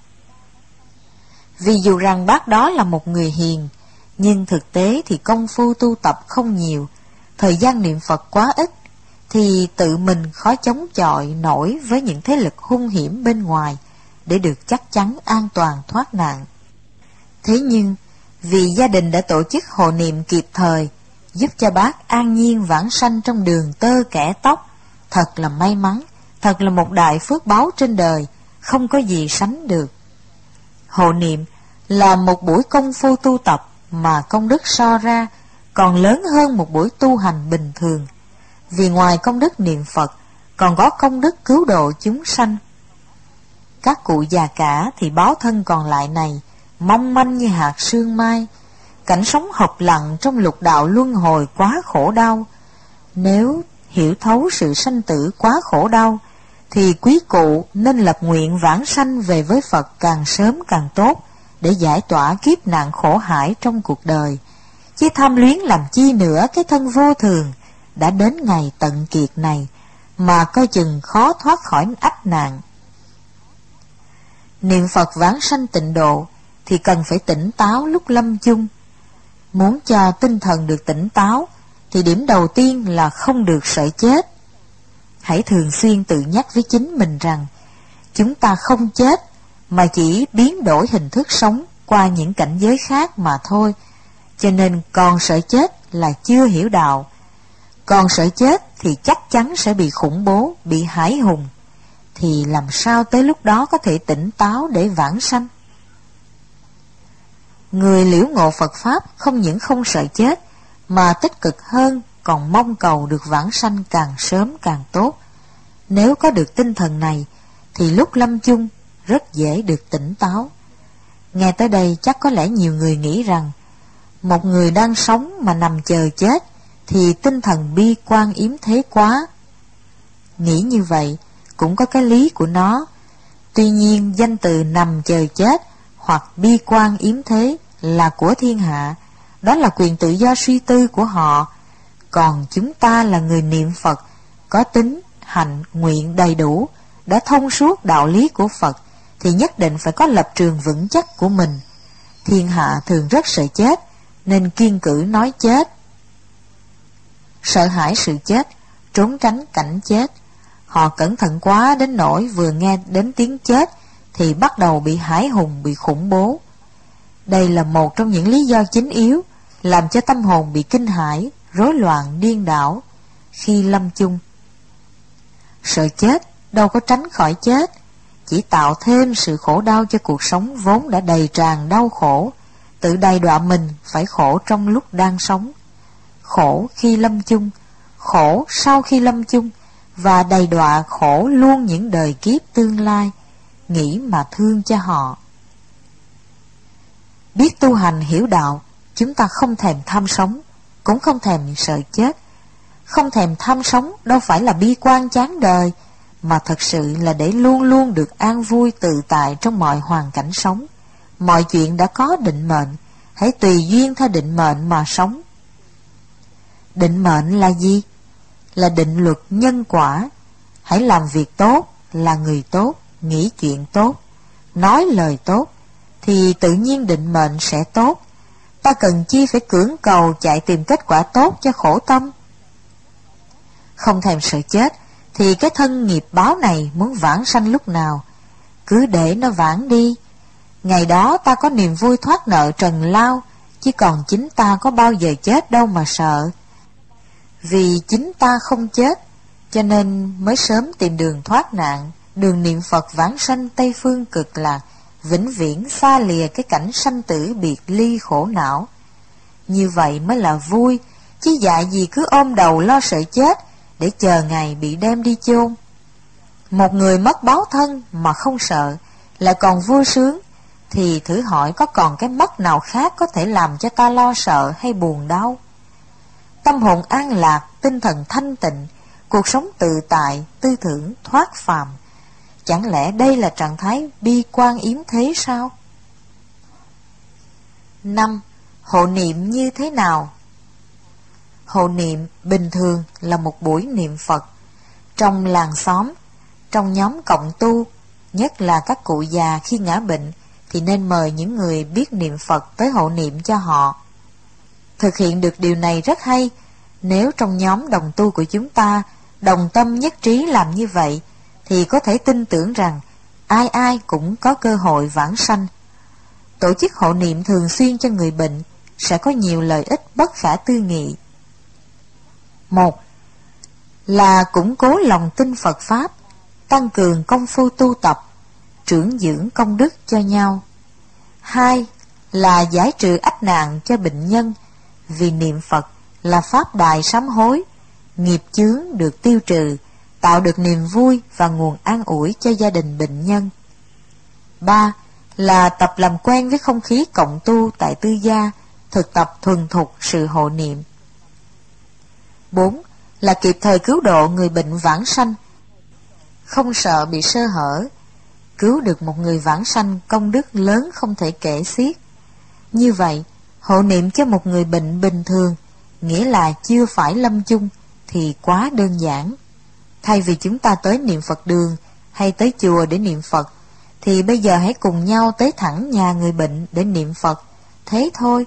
Vì dù rằng bác đó là một người hiền, nhưng thực tế thì công phu tu tập không nhiều, thời gian niệm Phật quá ít, thì tự mình khó chống chọi nổi với những thế lực hung hiểm bên ngoài để được chắc chắn an toàn thoát nạn. Thế nhưng vì gia đình đã tổ chức hộ niệm kịp thời, giúp cho bác an nhiên vãng sanh trong đường tơ kẻ tóc, thật là may mắn, thật là một đại phước báo trên đời, không có gì sánh được. Hộ niệm là một buổi công phu tu tập mà công đức so ra còn lớn hơn một buổi tu hành bình thường, vì ngoài công đức niệm Phật còn có công đức cứu độ chúng sanh. Các cụ già cả thì báo thân còn lại này mong manh như hạt sương mai, cảnh sống học lặng trong lục đạo luân hồi quá khổ đau. Nếu hiểu thấu sự sanh tử quá khổ đau, thì quý cụ nên lập nguyện vãng sanh về với Phật càng sớm càng tốt, để giải tỏa kiếp nạn khổ hải trong cuộc đời, chứ tham luyến làm chi nữa cái thân vô thường đã đến ngày tận kiệt này, mà coi chừng khó thoát khỏi ách nạn. Niệm Phật vãng sanh tịnh độ thì cần phải tỉnh táo lúc lâm chung. Muốn cho tinh thần được tỉnh táo thì điểm đầu tiên là không được sợ chết. Hãy thường xuyên tự nhắc với chính mình rằng chúng ta không chết, mà chỉ biến đổi hình thức sống qua những cảnh giới khác mà thôi. Cho nên còn sợ chết là chưa hiểu đạo. Còn sợ chết thì chắc chắn sẽ bị khủng bố, bị hãi hùng. Thì làm sao tới lúc đó có thể tỉnh táo để vãng sanh? Người liễu ngộ Phật Pháp không những không sợ chết, mà tích cực hơn, còn mong cầu được vãng sanh càng sớm càng tốt. Nếu có được tinh thần này, thì lúc lâm chung rất dễ được tỉnh táo. Nghe tới đây chắc có lẽ nhiều người nghĩ rằng một người đang sống mà nằm chờ chết thì tinh thần bi quan yếm thế quá. Nghĩ như vậy cũng có cái lý của nó. Tuy nhiên danh từ nằm chờ chết hoặc bi quan yếm thế là của thiên hạ, đó là quyền tự do suy tư của họ. Còn chúng ta là người niệm Phật, có tính, hạnh, nguyện đầy đủ, đã thông suốt đạo lý của Phật, thì nhất định phải có lập trường vững chắc của mình. Thiên hạ thường rất sợ chết, nên kiêng cữ nói chết. Sợ hãi sự chết, trốn tránh cảnh chết. Họ cẩn thận quá đến nỗi vừa nghe đến tiếng chết thì bắt đầu bị hãi hùng, bị khủng bố. Đây là một trong những lý do chính yếu làm cho tâm hồn bị kinh hãi, rối loạn, điên đảo khi lâm chung. Sợ chết đâu có tránh khỏi chết, chỉ tạo thêm sự khổ đau cho cuộc sống vốn đã đầy tràn đau khổ, tự đày đọa mình phải khổ trong lúc đang sống. Khổ khi lâm chung, khổ sau khi lâm chung, và đầy đọa khổ luôn những đời kiếp tương lai. Nghĩ mà thương cho họ. Biết tu hành hiểu đạo, chúng ta không thèm tham sống, cũng không thèm sợ chết. Không thèm tham sống đâu phải là bi quan chán đời, mà thật sự là để luôn luôn được an vui tự tại trong mọi hoàn cảnh sống. Mọi chuyện đã có định mệnh, hãy tùy duyên theo định mệnh mà sống. Định mệnh là gì? Là định luật nhân quả. Hãy làm việc tốt, là người tốt, nghĩ chuyện tốt, nói lời tốt, thì tự nhiên định mệnh sẽ tốt. Ta cần chi phải cưỡng cầu chạy tìm kết quả tốt cho khổ tâm. Không thèm sợ chết, thì cái thân nghiệp báo này muốn vãng sanh lúc nào, cứ để nó vãng đi. Ngày đó ta có niềm vui thoát nợ trần lao, chứ còn chính ta có bao giờ chết đâu mà sợ. Vì chính ta không chết, cho nên mới sớm tìm đường thoát nạn, đường niệm Phật vãng sanh Tây Phương cực lạc, vĩnh viễn xa lìa cái cảnh sanh tử biệt ly khổ não. Như vậy mới là vui, chứ dại gì cứ ôm đầu lo sợ chết, để chờ ngày bị đem đi chôn. Một người mất báo thân mà không sợ, lại còn vui sướng, thì thử hỏi có còn cái mất nào khác có thể làm cho ta lo sợ hay buồn đau? Tâm hồn an lạc, tinh thần thanh tịnh, cuộc sống tự tại, tư tưởng thoát phàm, chẳng lẽ đây là trạng thái bi quan yếm thế sao? Năm. Hộ niệm như thế nào? Hộ niệm bình thường là một buổi niệm Phật. Trong làng xóm, trong nhóm cộng tu, nhất là các cụ già khi ngã bệnh, thì nên mời những người biết niệm Phật tới hộ niệm cho họ. Thực hiện được điều này rất hay. Nếu trong nhóm đồng tu của chúng ta đồng tâm nhất trí làm như vậy, thì có thể tin tưởng rằng ai ai cũng có cơ hội vãng sanh. Tổ chức hộ niệm thường xuyên cho người bệnh sẽ có nhiều lợi ích bất khả tư nghị. Một là củng cố lòng tin Phật Pháp, tăng cường công phu tu tập, trưởng dưỡng công đức cho nhau. Hai là giải trừ ách nạn cho bệnh nhân, vì niệm Phật là pháp đại sám hối, nghiệp chướng được tiêu trừ, tạo được niềm vui và nguồn an ủi cho gia đình bệnh nhân. Ba là tập làm quen với không khí cộng tu tại tư gia, thực tập thuần thục sự hộ niệm. Bốn là kịp thời cứu độ người bệnh vãng sanh, không sợ bị sơ hở. Cứu được một người vãng sanh công đức lớn không thể kể xiết. Như vậy, hộ niệm cho một người bệnh bình thường, nghĩa là chưa phải lâm chung, thì quá đơn giản. Thay vì chúng ta tới niệm Phật đường hay tới chùa để niệm Phật, thì bây giờ hãy cùng nhau tới thẳng nhà người bệnh để niệm Phật, thế thôi.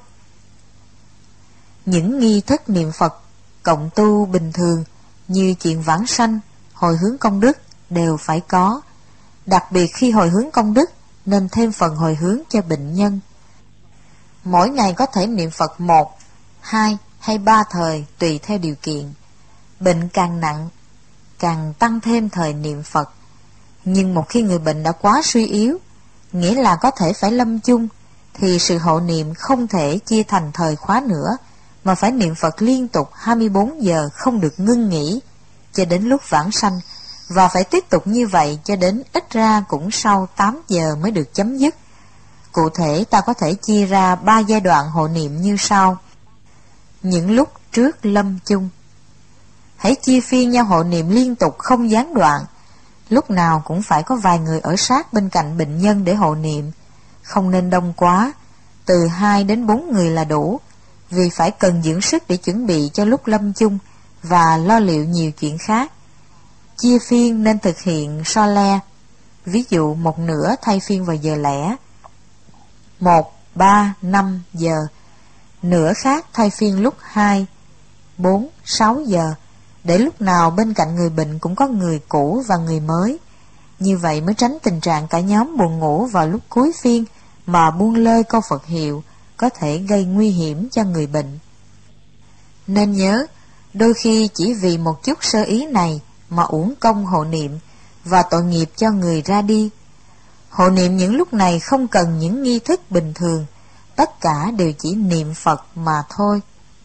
Những nghi thức niệm Phật cộng tu bình thường như chuyện vãng sanh, hồi hướng công đức đều phải có. Đặc biệt khi hồi hướng công đức nên thêm phần hồi hướng cho bệnh nhân. Mỗi ngày có thể niệm Phật một, hai hay ba thời tùy theo điều kiện. Bệnh càng nặng, càng tăng thêm thời niệm Phật. Nhưng một khi người bệnh đã quá suy yếu, nghĩa là có thể phải lâm chung, thì sự hộ niệm không thể chia thành thời khóa nữa, mà phải niệm Phật liên tục hai mươi bốn giờ không được ngưng nghỉ, cho đến lúc vãng sanh, và phải tiếp tục như vậy cho đến ít ra cũng sau tám giờ mới được chấm dứt. Cụ thể ta có thể chia ra ba giai đoạn hộ niệm như sau. Những lúc trước lâm chung, hãy chia phiên nhau hộ niệm liên tục không gián đoạn. Lúc nào cũng phải có vài người ở sát bên cạnh bệnh nhân để hộ niệm, không nên đông quá, từ hai đến bốn người là đủ, vì phải cần dưỡng sức để chuẩn bị cho lúc lâm chung và lo liệu nhiều chuyện khác. Chia phiên nên thực hiện so le, ví dụ một nửa thay phiên vào giờ lẻ, một, ba, năm giờ, nửa khác thay phiên lúc hai, bốn, sáu giờ, để lúc nào bên cạnh người bệnh cũng có người cũ và người mới. Như vậy mới tránh tình trạng cả nhóm buồn ngủ vào lúc cuối phiên mà buông lơi câu Phật hiệu, có thể gây nguy hiểm cho người bệnh. Nên nhớ, đôi khi chỉ vì một chút sơ ý này mà uổng công hộ niệm và tội nghiệp cho người ra đi. Hộ niệm những lúc này không cần những nghi thức bình thường, tất cả đều chỉ niệm Phật mà thôi.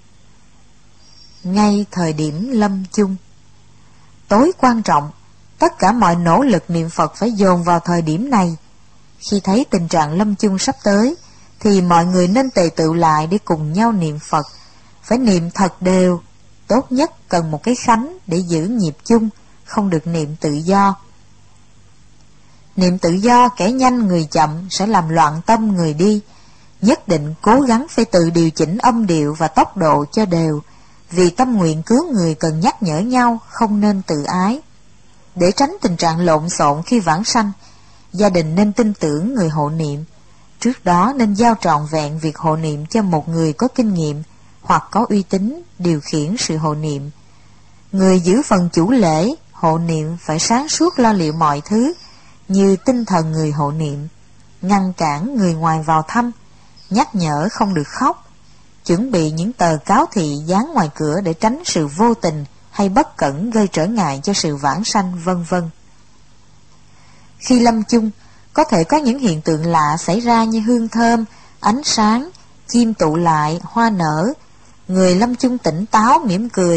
Ngay thời điểm lâm chung, tối quan trọng, tất cả mọi nỗ lực niệm Phật phải dồn vào thời điểm này. Khi thấy tình trạng lâm chung sắp tới, thì mọi người nên tề tựu lại để cùng nhau niệm Phật. Phải niệm thật đều, tốt nhất cần một cái khánh để giữ nhịp chung, không được niệm tự do. Niệm tự do kẻ nhanh người chậm sẽ làm loạn tâm người đi. Nhất định cố gắng phải tự điều chỉnh âm điệu và tốc độ cho đều, vì tâm nguyện cứu người cần nhắc nhở nhau, không nên tự ái. Để tránh tình trạng lộn xộn khi vãng sanh, gia đình nên tin tưởng người hộ niệm. Trước đó nên giao trọn vẹn việc hộ niệm cho một người có kinh nghiệm hoặc có uy tín điều khiển sự hộ niệm. Người giữ phần chủ lễ hộ niệm phải sáng suốt lo liệu mọi thứ, như tinh thần người hộ niệm, ngăn cản người ngoài vào thăm, nhắc nhở không được khóc, chuẩn bị những tờ cáo thị dán ngoài cửa để tránh sự vô tình hay bất cẩn gây trở ngại cho sự vãng sanh, vân vân. Khi lâm chung, có thể có những hiện tượng lạ xảy ra như hương thơm, ánh sáng, chim tụ lại, hoa nở. Người lâm chung tỉnh táo, mỉm cười,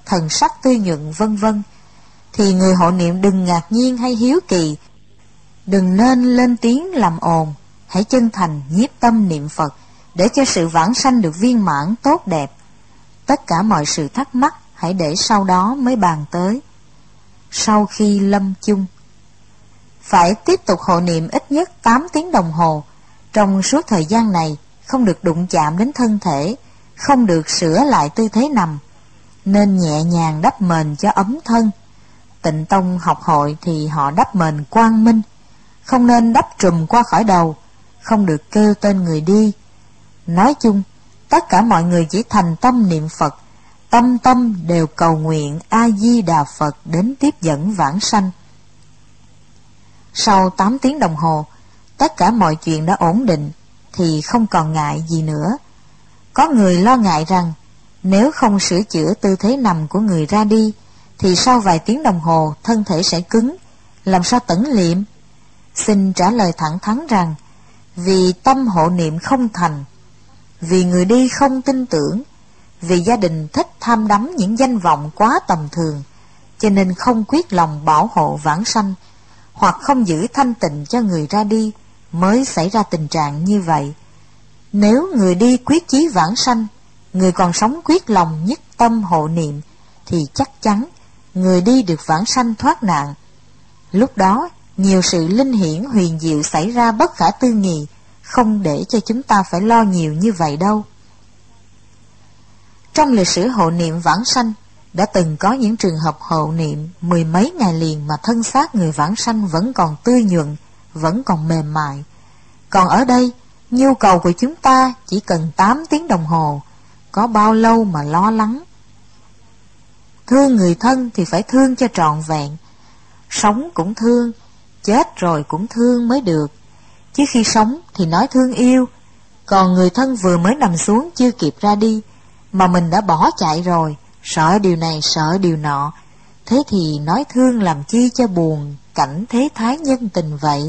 thần sắc tươi nhuận vân vân, thì người hộ niệm đừng ngạc nhiên hay hiếu kỳ, đừng nên lên tiếng làm ồn, hãy chân thành nhiếp tâm niệm Phật để cho sự vãng sanh được viên mãn tốt đẹp. Tất cả mọi sự thắc mắc hãy để sau đó mới bàn tới. Sau khi lâm chung, phải tiếp tục hộ niệm ít nhất tám tiếng đồng hồ. Trong suốt thời gian này không được đụng chạm đến thân thể, không được sửa lại tư thế nằm, nên nhẹ nhàng đắp mền cho ấm thân. Tịnh Tông học hội thì họ đắp mền quang minh, không nên đắp trùm qua khỏi đầu, không được kêu tên người đi. Nói chung, tất cả mọi người chỉ thành tâm niệm Phật, tâm tâm đều cầu nguyện A-di-đà Phật đến tiếp dẫn vãng sanh. Sau tám tiếng đồng hồ, tất cả mọi chuyện đã ổn định, thì không còn ngại gì nữa. Có người lo ngại rằng, nếu không sửa chữa tư thế nằm của người ra đi, thì sau vài tiếng đồng hồ thân thể sẽ cứng, làm sao tẩn liệm? Xin trả lời thẳng thắn rằng, vì tâm hộ niệm không thành, vì người đi không tin tưởng, vì gia đình thích tham đắm những danh vọng quá tầm thường, cho nên không quyết lòng bảo hộ vãng sanh, hoặc không giữ thanh tịnh cho người ra đi, mới xảy ra tình trạng như vậy. Nếu người đi quyết chí vãng sanh, người còn sống quyết lòng nhất tâm hộ niệm, thì chắc chắn người đi được vãng sanh thoát nạn. Lúc đó nhiều sự linh hiển huyền diệu xảy ra bất khả tư nghị, không để cho chúng ta phải lo nhiều như vậy đâu. Trong lịch sử hộ niệm vãng sanh, đã từng có những trường hợp hộ niệm mười mấy ngày liền mà thân xác người vãng sanh vẫn còn tươi nhuận, vẫn còn mềm mại. Còn ở đây, nhu cầu của chúng ta chỉ cần tám tiếng đồng hồ, có bao lâu mà lo lắng. Thương người thân thì phải thương cho trọn vẹn, sống cũng thương, chết rồi cũng thương mới được. Chứ khi sống thì nói thương yêu, còn người thân vừa mới nằm xuống chưa kịp ra đi, mà mình đã bỏ chạy rồi, sợ điều này sợ điều nọ, thế thì nói thương làm chi cho buồn cảnh thế thái nhân tình vậy.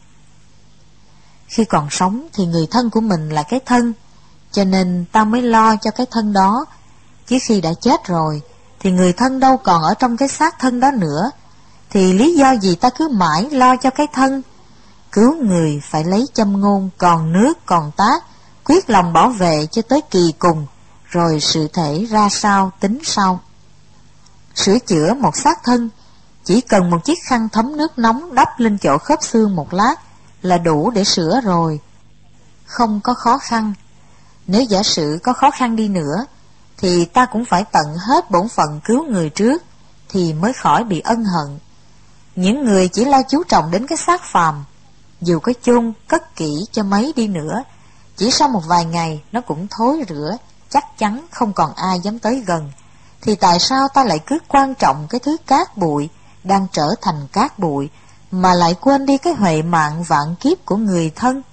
Khi còn sống thì người thân của mình là cái thân, cho nên ta mới lo cho cái thân đó. Chứ khi đã chết rồi thì người thân đâu còn ở trong cái xác thân đó nữa, thì lý do gì ta cứ mãi lo cho cái thân? Cứu người phải lấy châm ngôn, còn nước còn tát, quyết lòng bảo vệ cho tới kỳ cùng, rồi sự thể ra sao tính sau. Sửa chữa một xác thân chỉ cần một chiếc khăn thấm nước nóng đắp lên chỗ khớp xương một lát là đủ để sửa rồi, không có khó khăn. Nếu giả sử có khó khăn đi nữa, thì ta cũng phải tận hết bổn phận cứu người trước, thì mới khỏi bị ân hận. Những người chỉ lo chú trọng đến cái xác phàm, dù có chôn cất kỹ cho mấy đi nữa, chỉ sau một vài ngày nó cũng thối rữa, chắc chắn không còn ai dám tới gần. Thì tại sao ta lại cứ quan trọng cái thứ cát bụi đang trở thành cát bụi, mà lại quên đi cái huệ mạng vạn kiếp của người thân?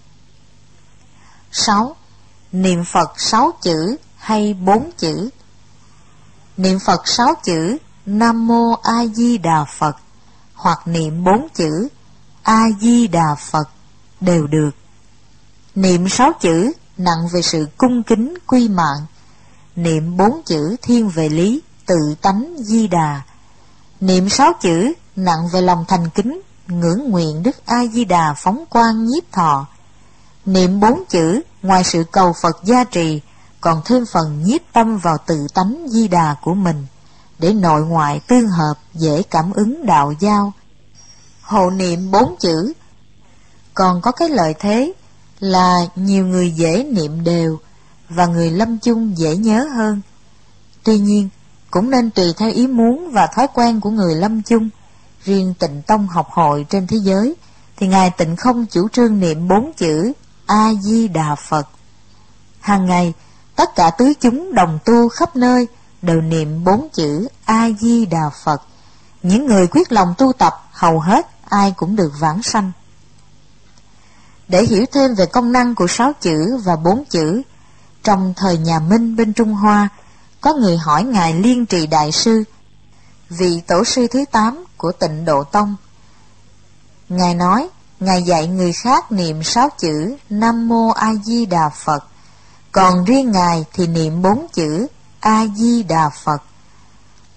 Sáu. Niệm Phật sáu chữ hay bốn chữ? Niệm Phật sáu chữ Nam Mô A Di Đà Phật, hoặc niệm bốn chữ A Di Đà Phật đều được. Niệm sáu chữ nặng về sự cung kính quy mạng, niệm bốn chữ thiên về lý tự tánh Di Đà. Niệm sáu chữ nặng về lòng thành kính ngưỡng nguyện Đức A Di Đà phóng quang nhiếp thọ. Niệm bốn chữ ngoài sự cầu Phật gia trì, còn thêm phần nhiếp tâm vào tự tánh Di Đà của mình, để nội ngoại tương hợp, dễ cảm ứng đạo giao. Hộ niệm bốn chữ còn có cái lợi thế là nhiều người dễ niệm đều, và người lâm chung dễ nhớ hơn. Tuy nhiên, cũng nên tùy theo ý muốn và thói quen của người lâm chung. Riêng Tịnh Tông học hội trên thế giới, thì Ngài Tịnh Không chủ trương niệm bốn chữ A Di Đà Phật. Hàng ngày, tất cả tứ chúng đồng tu khắp nơi đều niệm bốn chữ A Di Đà Phật. Những người quyết lòng tu tập hầu hết ai cũng được vãng sanh. Để hiểu thêm về công năng của sáu chữ và bốn chữ, trong thời nhà Minh bên Trung Hoa, có người hỏi Ngài Liên Trì Đại Sư, vị tổ sư thứ tám của Tịnh Độ Tông. Ngài nói, Ngài dạy người khác niệm sáu chữ Nam Mô A Di Đà Phật, còn riêng Ngài thì niệm bốn chữ A Di Đà Phật.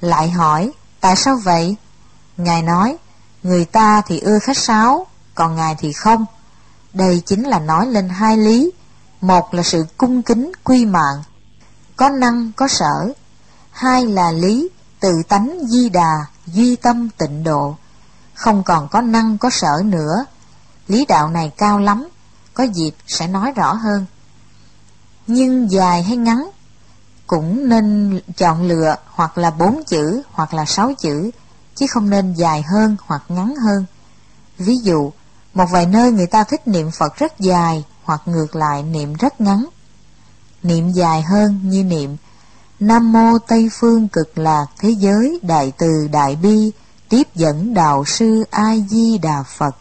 Lại hỏi, tại sao vậy? Ngài nói, người ta thì ưa khách sáo, còn Ngài thì không. Đây chính là nói lên hai lý. Một là sự cung kính quy mạng, có năng có sở. Hai là lý tự tánh di đà, duy tâm tịnh độ, không còn có năng có sở nữa. Lý đạo này cao lắm, có dịp sẽ nói rõ hơn. Nhưng dài hay ngắn cũng nên chọn lựa, hoặc là bốn chữ hoặc là sáu chữ, chứ không nên dài hơn hoặc ngắn hơn. Ví dụ, một vài nơi người ta thích niệm Phật rất dài, hoặc ngược lại niệm rất ngắn. Niệm dài hơn như niệm Nam mô Tây phương cực lạc thế giới đại từ đại bi tiếp dẫn đạo sư A Di Đà Phật.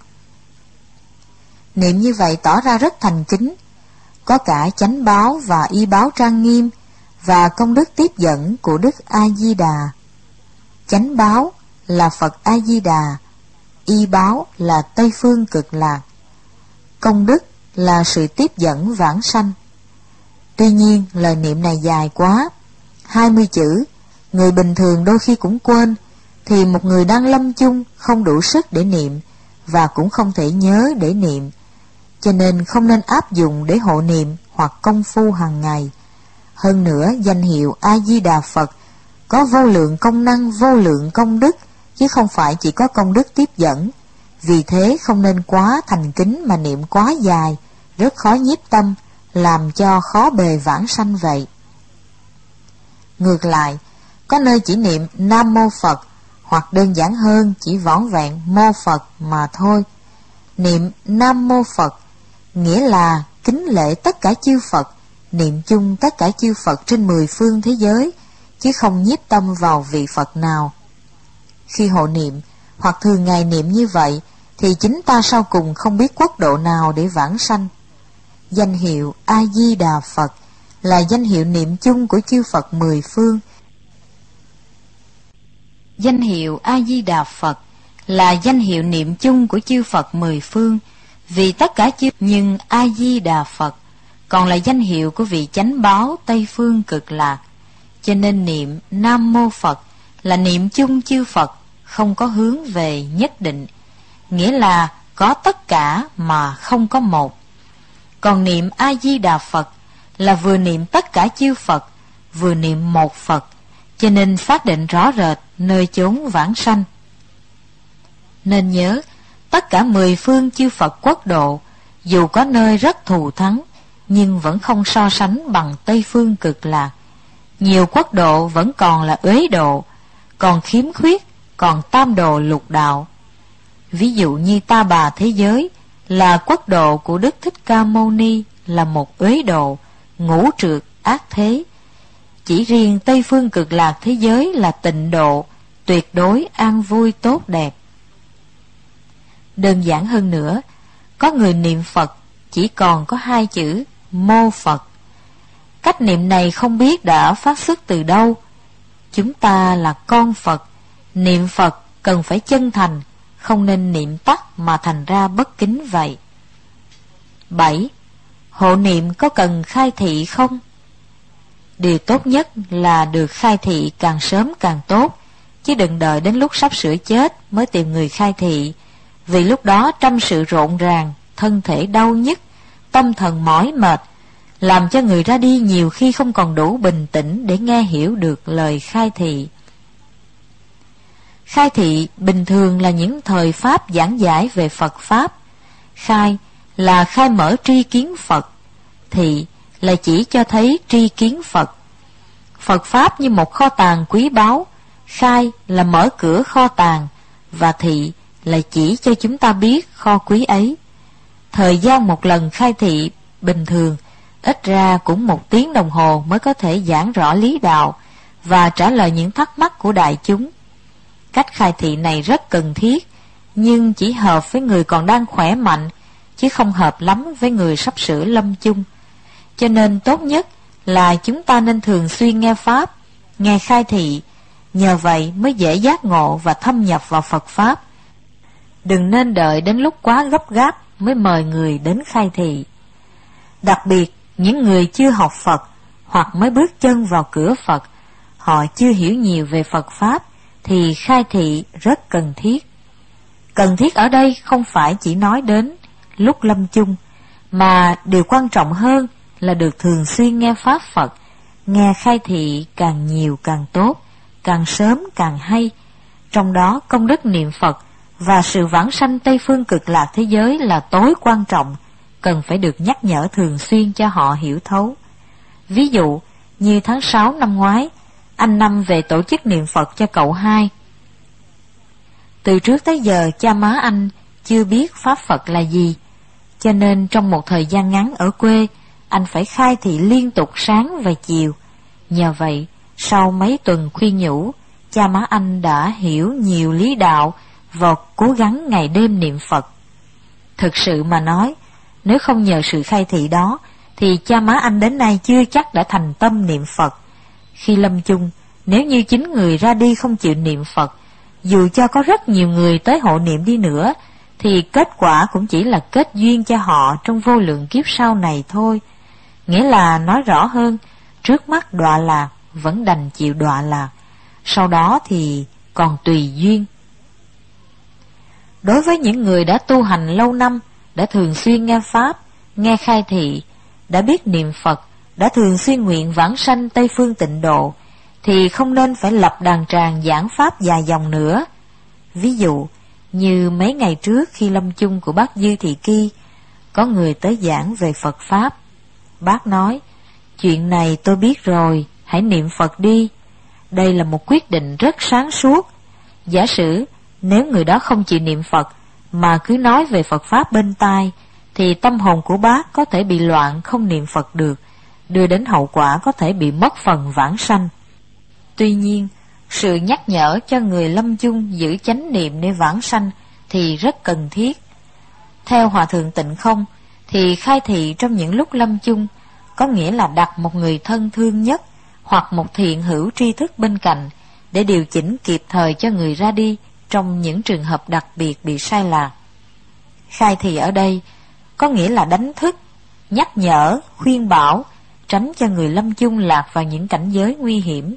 Niệm như vậy tỏ ra rất thành kính, có cả chánh báo và y báo trang nghiêm, và công đức tiếp dẫn của Đức A Di Đà. Chánh báo là Phật A Di Đà, y báo là Tây phương cực lạc, công đức là sự tiếp dẫn vãng sanh. Tuy nhiên lời niệm này dài quá, hai mươi chữ, người bình thường đôi khi cũng quên, thì một người đang lâm chung không đủ sức để niệm, và cũng không thể nhớ để niệm, cho nên không nên áp dụng để hộ niệm hoặc công phu hàng ngày. Hơn nữa, danh hiệu A Di Đà Phật có vô lượng công năng, vô lượng công đức, chứ không phải chỉ có công đức tiếp dẫn. Vì thế không nên quá thành kính mà niệm quá dài, rất khó nhiếp tâm, làm cho khó bề vãng sanh vậy. Ngược lại, có nơi chỉ niệm Nam Mô Phật, hoặc đơn giản hơn chỉ vỏn vẹn Mô Phật mà thôi. Niệm Nam Mô Phật nghĩa là kính lễ tất cả chư Phật, niệm chung tất cả chư Phật trên mười phương thế giới, chứ không nhiếp tâm vào vị Phật nào. Khi hộ niệm hoặc thường ngày niệm như vậy, thì chính ta sau cùng không biết quốc độ nào để vãng sanh. Danh hiệu A Di Đà Phật là danh hiệu niệm chung của chư Phật mười phương. Danh hiệu A Di Đà Phật là danh hiệu niệm chung của chư Phật mười phương, vì tất cả chư. Nhưng A Di Đà Phật còn là danh hiệu của vị chánh báo Tây phương cực lạc, cho nên niệm Nam Mô Phật là niệm chung chư Phật, không có hướng về nhất định, nghĩa là có tất cả mà không có một. Còn niệm A Di Đà Phật là vừa niệm tất cả chư Phật, vừa niệm một Phật, cho nên xác định rõ rệt nơi chốn vãng sanh. Nên nhớ, tất cả mười phương chư Phật quốc độ, dù có nơi rất thù thắng, nhưng vẫn không so sánh bằng Tây phương cực lạc. Nhiều quốc độ vẫn còn là uế độ, còn khiếm khuyết, còn tam đồ lục đạo. Ví dụ như Ta Bà thế giới là quốc độ của Đức Thích Ca Mâu Ni, là một uế độ, ngũ trược, ác thế. Chỉ riêng Tây phương cực lạc thế giới là tịnh độ, tuyệt đối an vui tốt đẹp. Đơn giản hơn nữa, có người niệm Phật chỉ còn có hai chữ Mô Phật. Cách niệm này không biết đã phát xuất từ đâu. Chúng ta là con Phật, niệm Phật cần phải chân thành, không nên niệm tắt mà thành ra bất kính vậy. Bảy. Hộ niệm có cần khai thị không? Điều tốt nhất là được khai thị càng sớm càng tốt, chứ đừng đợi đến lúc sắp sửa chết mới tìm người khai thị, vì lúc đó trăm sự rộn ràng, thân thể đau nhức, tâm thần mỏi mệt, làm cho người ra đi nhiều khi không còn đủ bình tĩnh để nghe hiểu được lời khai thị. Khai thị bình thường là những thời pháp giảng giải về Phật Pháp. Khai là khai mở tri kiến Phật, thị là chỉ cho thấy tri kiến Phật. Phật Pháp như một kho tàng quý báu, khai là mở cửa kho tàng, và thị là chỉ cho chúng ta biết kho quý ấy. Thời gian một lần khai thị bình thường ít ra cũng một tiếng đồng hồ mới có thể giảng rõ lý đạo và trả lời những thắc mắc của đại chúng. Cách khai thị này rất cần thiết, nhưng chỉ hợp với người còn đang khỏe mạnh, chứ không hợp lắm với người sắp sửa lâm chung. Cho nên tốt nhất là chúng ta nên thường xuyên nghe Pháp, nghe khai thị, nhờ vậy mới dễ giác ngộ và thâm nhập vào Phật Pháp. Đừng nên đợi đến lúc quá gấp gáp mới mời người đến khai thị. Đặc biệt những người chưa học Phật hoặc mới bước chân vào cửa Phật, họ chưa hiểu nhiều về Phật Pháp, thì khai thị rất cần thiết. Cần thiết ở đây không phải chỉ nói đến lúc lâm chung, mà điều quan trọng hơn là được thường xuyên nghe Pháp Phật, nghe khai thị càng nhiều càng tốt, càng sớm càng hay. Trong đó công đức niệm Phật và sự vãng sanh Tây Phương Cực Lạc thế giới là tối quan trọng, cần phải được nhắc nhở thường xuyên cho họ hiểu thấu. Ví dụ như tháng sáu năm ngoái, anh Năm về tổ chức niệm Phật cho cậu hai. Từ trước tới giờ cha má anh chưa biết Pháp Phật là gì, cho nên trong một thời gian ngắn ở quê, anh phải khai thị liên tục sáng và chiều. Nhờ vậy, sau mấy tuần khuyên nhủ, cha má anh đã hiểu nhiều lý đạo và cố gắng ngày đêm niệm Phật. Thực sự mà nói, nếu không nhờ sự khai thị đó, thì cha má anh đến nay chưa chắc đã thành tâm niệm Phật. Khi lâm chung, nếu như chính người ra đi không chịu niệm Phật, dù cho có rất nhiều người tới hộ niệm đi nữa, thì kết quả cũng chỉ là kết duyên cho họ trong vô lượng kiếp sau này thôi. Nghĩa là nói rõ hơn, trước mắt đọa lạc vẫn đành chịu đọa lạc, sau đó thì còn tùy duyên. Đối với những người đã tu hành lâu năm, đã thường xuyên nghe Pháp, nghe khai thị, đã biết niệm Phật, đã thường xuyên nguyện vãng sanh Tây Phương Tịnh Độ, thì không nên phải lập đàn tràng giảng Pháp dài dòng nữa. Ví dụ, như mấy ngày trước khi lâm chung của bác Dư Thị Ki, có người tới giảng về Phật Pháp. Bác nói, chuyện này tôi biết rồi, hãy niệm Phật đi. Đây là một quyết định rất sáng suốt. Giả sử, nếu người đó không chịu niệm Phật, mà cứ nói về Phật Pháp bên tai, thì tâm hồn của bác có thể bị loạn không niệm Phật được, đưa đến hậu quả có thể bị mất phần vãng sanh. Tuy nhiên, sự nhắc nhở cho người lâm chung giữ chánh niệm để vãng sanh thì rất cần thiết. Theo Hòa Thượng Tịnh Không, thì khai thị trong những lúc lâm chung có nghĩa là đặt một người thân thương nhất hoặc một thiện hữu tri thức bên cạnh để điều chỉnh kịp thời cho người ra đi trong những trường hợp đặc biệt bị sai lạc. Khai thị ở đây có nghĩa là đánh thức, nhắc nhở, khuyên bảo, tránh cho người lâm chung lạc vào những cảnh giới nguy hiểm.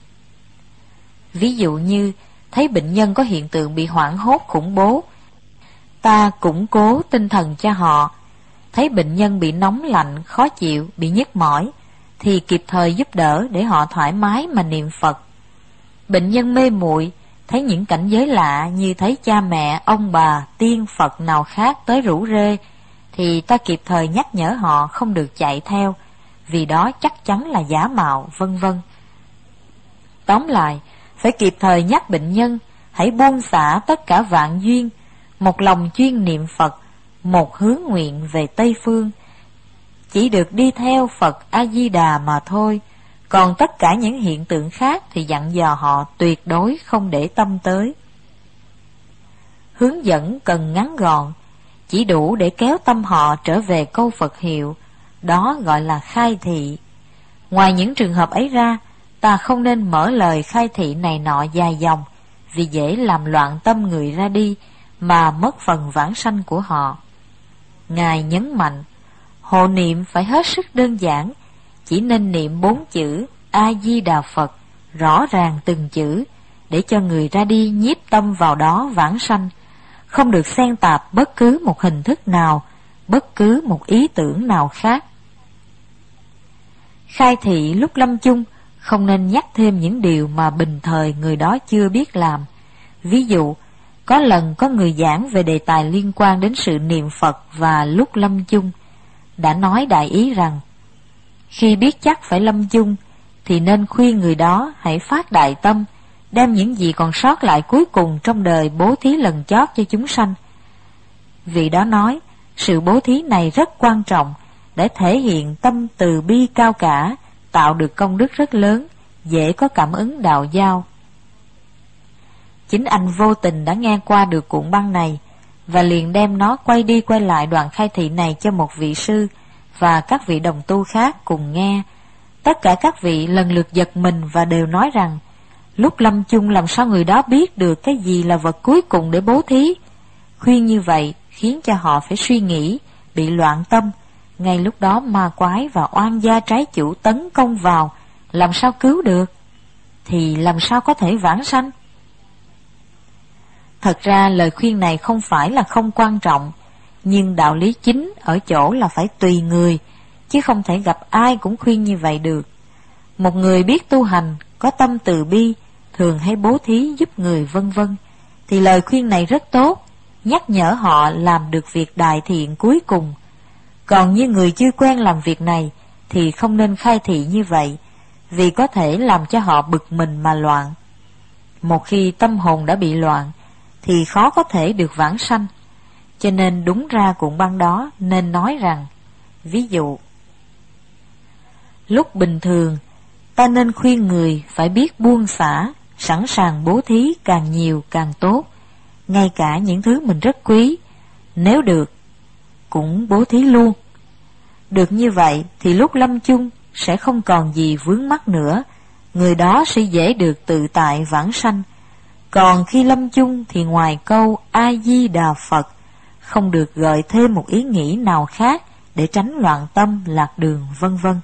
Ví dụ như thấy bệnh nhân có hiện tượng bị hoảng hốt khủng bố, ta củng cố tinh thần cho họ. Thấy bệnh nhân bị nóng lạnh, khó chịu, bị nhức mỏi, thì kịp thời giúp đỡ để họ thoải mái mà niệm Phật. Bệnh nhân mê muội, thấy những cảnh giới lạ như thấy cha mẹ, ông bà, tiên Phật nào khác tới rủ rê, thì ta kịp thời nhắc nhở họ không được chạy theo, vì đó chắc chắn là giả mạo, vân vân. Tóm lại, phải kịp thời nhắc bệnh nhân hãy buông xả tất cả vạn duyên, một lòng chuyên niệm Phật, một hướng nguyện về Tây Phương, chỉ được đi theo Phật A-di-đà mà thôi. Còn tất cả những hiện tượng khác thì dặn dò họ tuyệt đối không để tâm tới. Hướng dẫn cần ngắn gọn, chỉ đủ để kéo tâm họ trở về câu Phật hiệu, đó gọi là khai thị. Ngoài những trường hợp ấy ra, ta không nên mở lời khai thị này nọ dài dòng, vì dễ làm loạn tâm người ra đi mà mất phần vãng sanh của họ. Ngài nhấn mạnh, hộ niệm phải hết sức đơn giản, chỉ nên niệm bốn chữ A-di-đà Phật, rõ ràng từng chữ, để cho người ra đi nhiếp tâm vào đó vãng sanh, không được xen tạp bất cứ một hình thức nào, bất cứ một ý tưởng nào khác. Khai thị lúc lâm chung không nên nhắc thêm những điều mà bình thời người đó chưa biết làm. Ví dụ, có lần có người giảng về đề tài liên quan đến sự niệm Phật và lúc lâm chung, đã nói đại ý rằng, khi biết chắc phải lâm chung, thì nên khuyên người đó hãy phát đại tâm, đem những gì còn sót lại cuối cùng trong đời bố thí lần chót cho chúng sanh. Vị đó nói, sự bố thí này rất quan trọng, để thể hiện tâm từ bi cao cả, tạo được công đức rất lớn, dễ có cảm ứng đạo giao. Chính anh vô tình đã nghe qua được cuộn băng này, và liền đem nó quay đi quay lại đoạn khai thị này cho một vị sư và các vị đồng tu khác cùng nghe. Tất cả các vị lần lượt giật mình và đều nói rằng, lúc lâm chung làm sao người đó biết được cái gì là vật cuối cùng để bố thí. Khuyên như vậy khiến cho họ phải suy nghĩ, bị loạn tâm. Ngay lúc đó ma quái và oan gia trái chủ tấn công vào, làm sao cứu được. thì làm sao có thể vãng sanh? Thật ra lời khuyên này không phải là không quan trọng, nhưng đạo lý chính ở chỗ là phải tùy người, chứ không thể gặp ai cũng khuyên như vậy được. Một người biết tu hành, có tâm từ bi, thường hay bố thí giúp người vân vân, thì lời khuyên này rất tốt, nhắc nhở họ làm được việc đại thiện cuối cùng. Còn như người chưa quen làm việc này, thì không nên khai thị như vậy, vì có thể làm cho họ bực mình mà loạn. Một khi tâm hồn đã bị loạn, thì khó có thể được vãng sanh. Cho nên đúng ra cuộn băng đó nên nói rằng, ví dụ, lúc bình thường, ta nên khuyên người phải biết buông xả, sẵn sàng bố thí càng nhiều càng tốt, ngay cả những thứ mình rất quý, nếu được, cũng bố thí luôn. Được như vậy thì lúc lâm chung sẽ không còn gì vướng mắc nữa, người đó sẽ dễ được tự tại vãng sanh. Còn khi lâm chung thì ngoài câu A-di-đà Phật, không được gợi thêm một ý nghĩ nào khác để tránh loạn tâm, lạc đường, vân vân.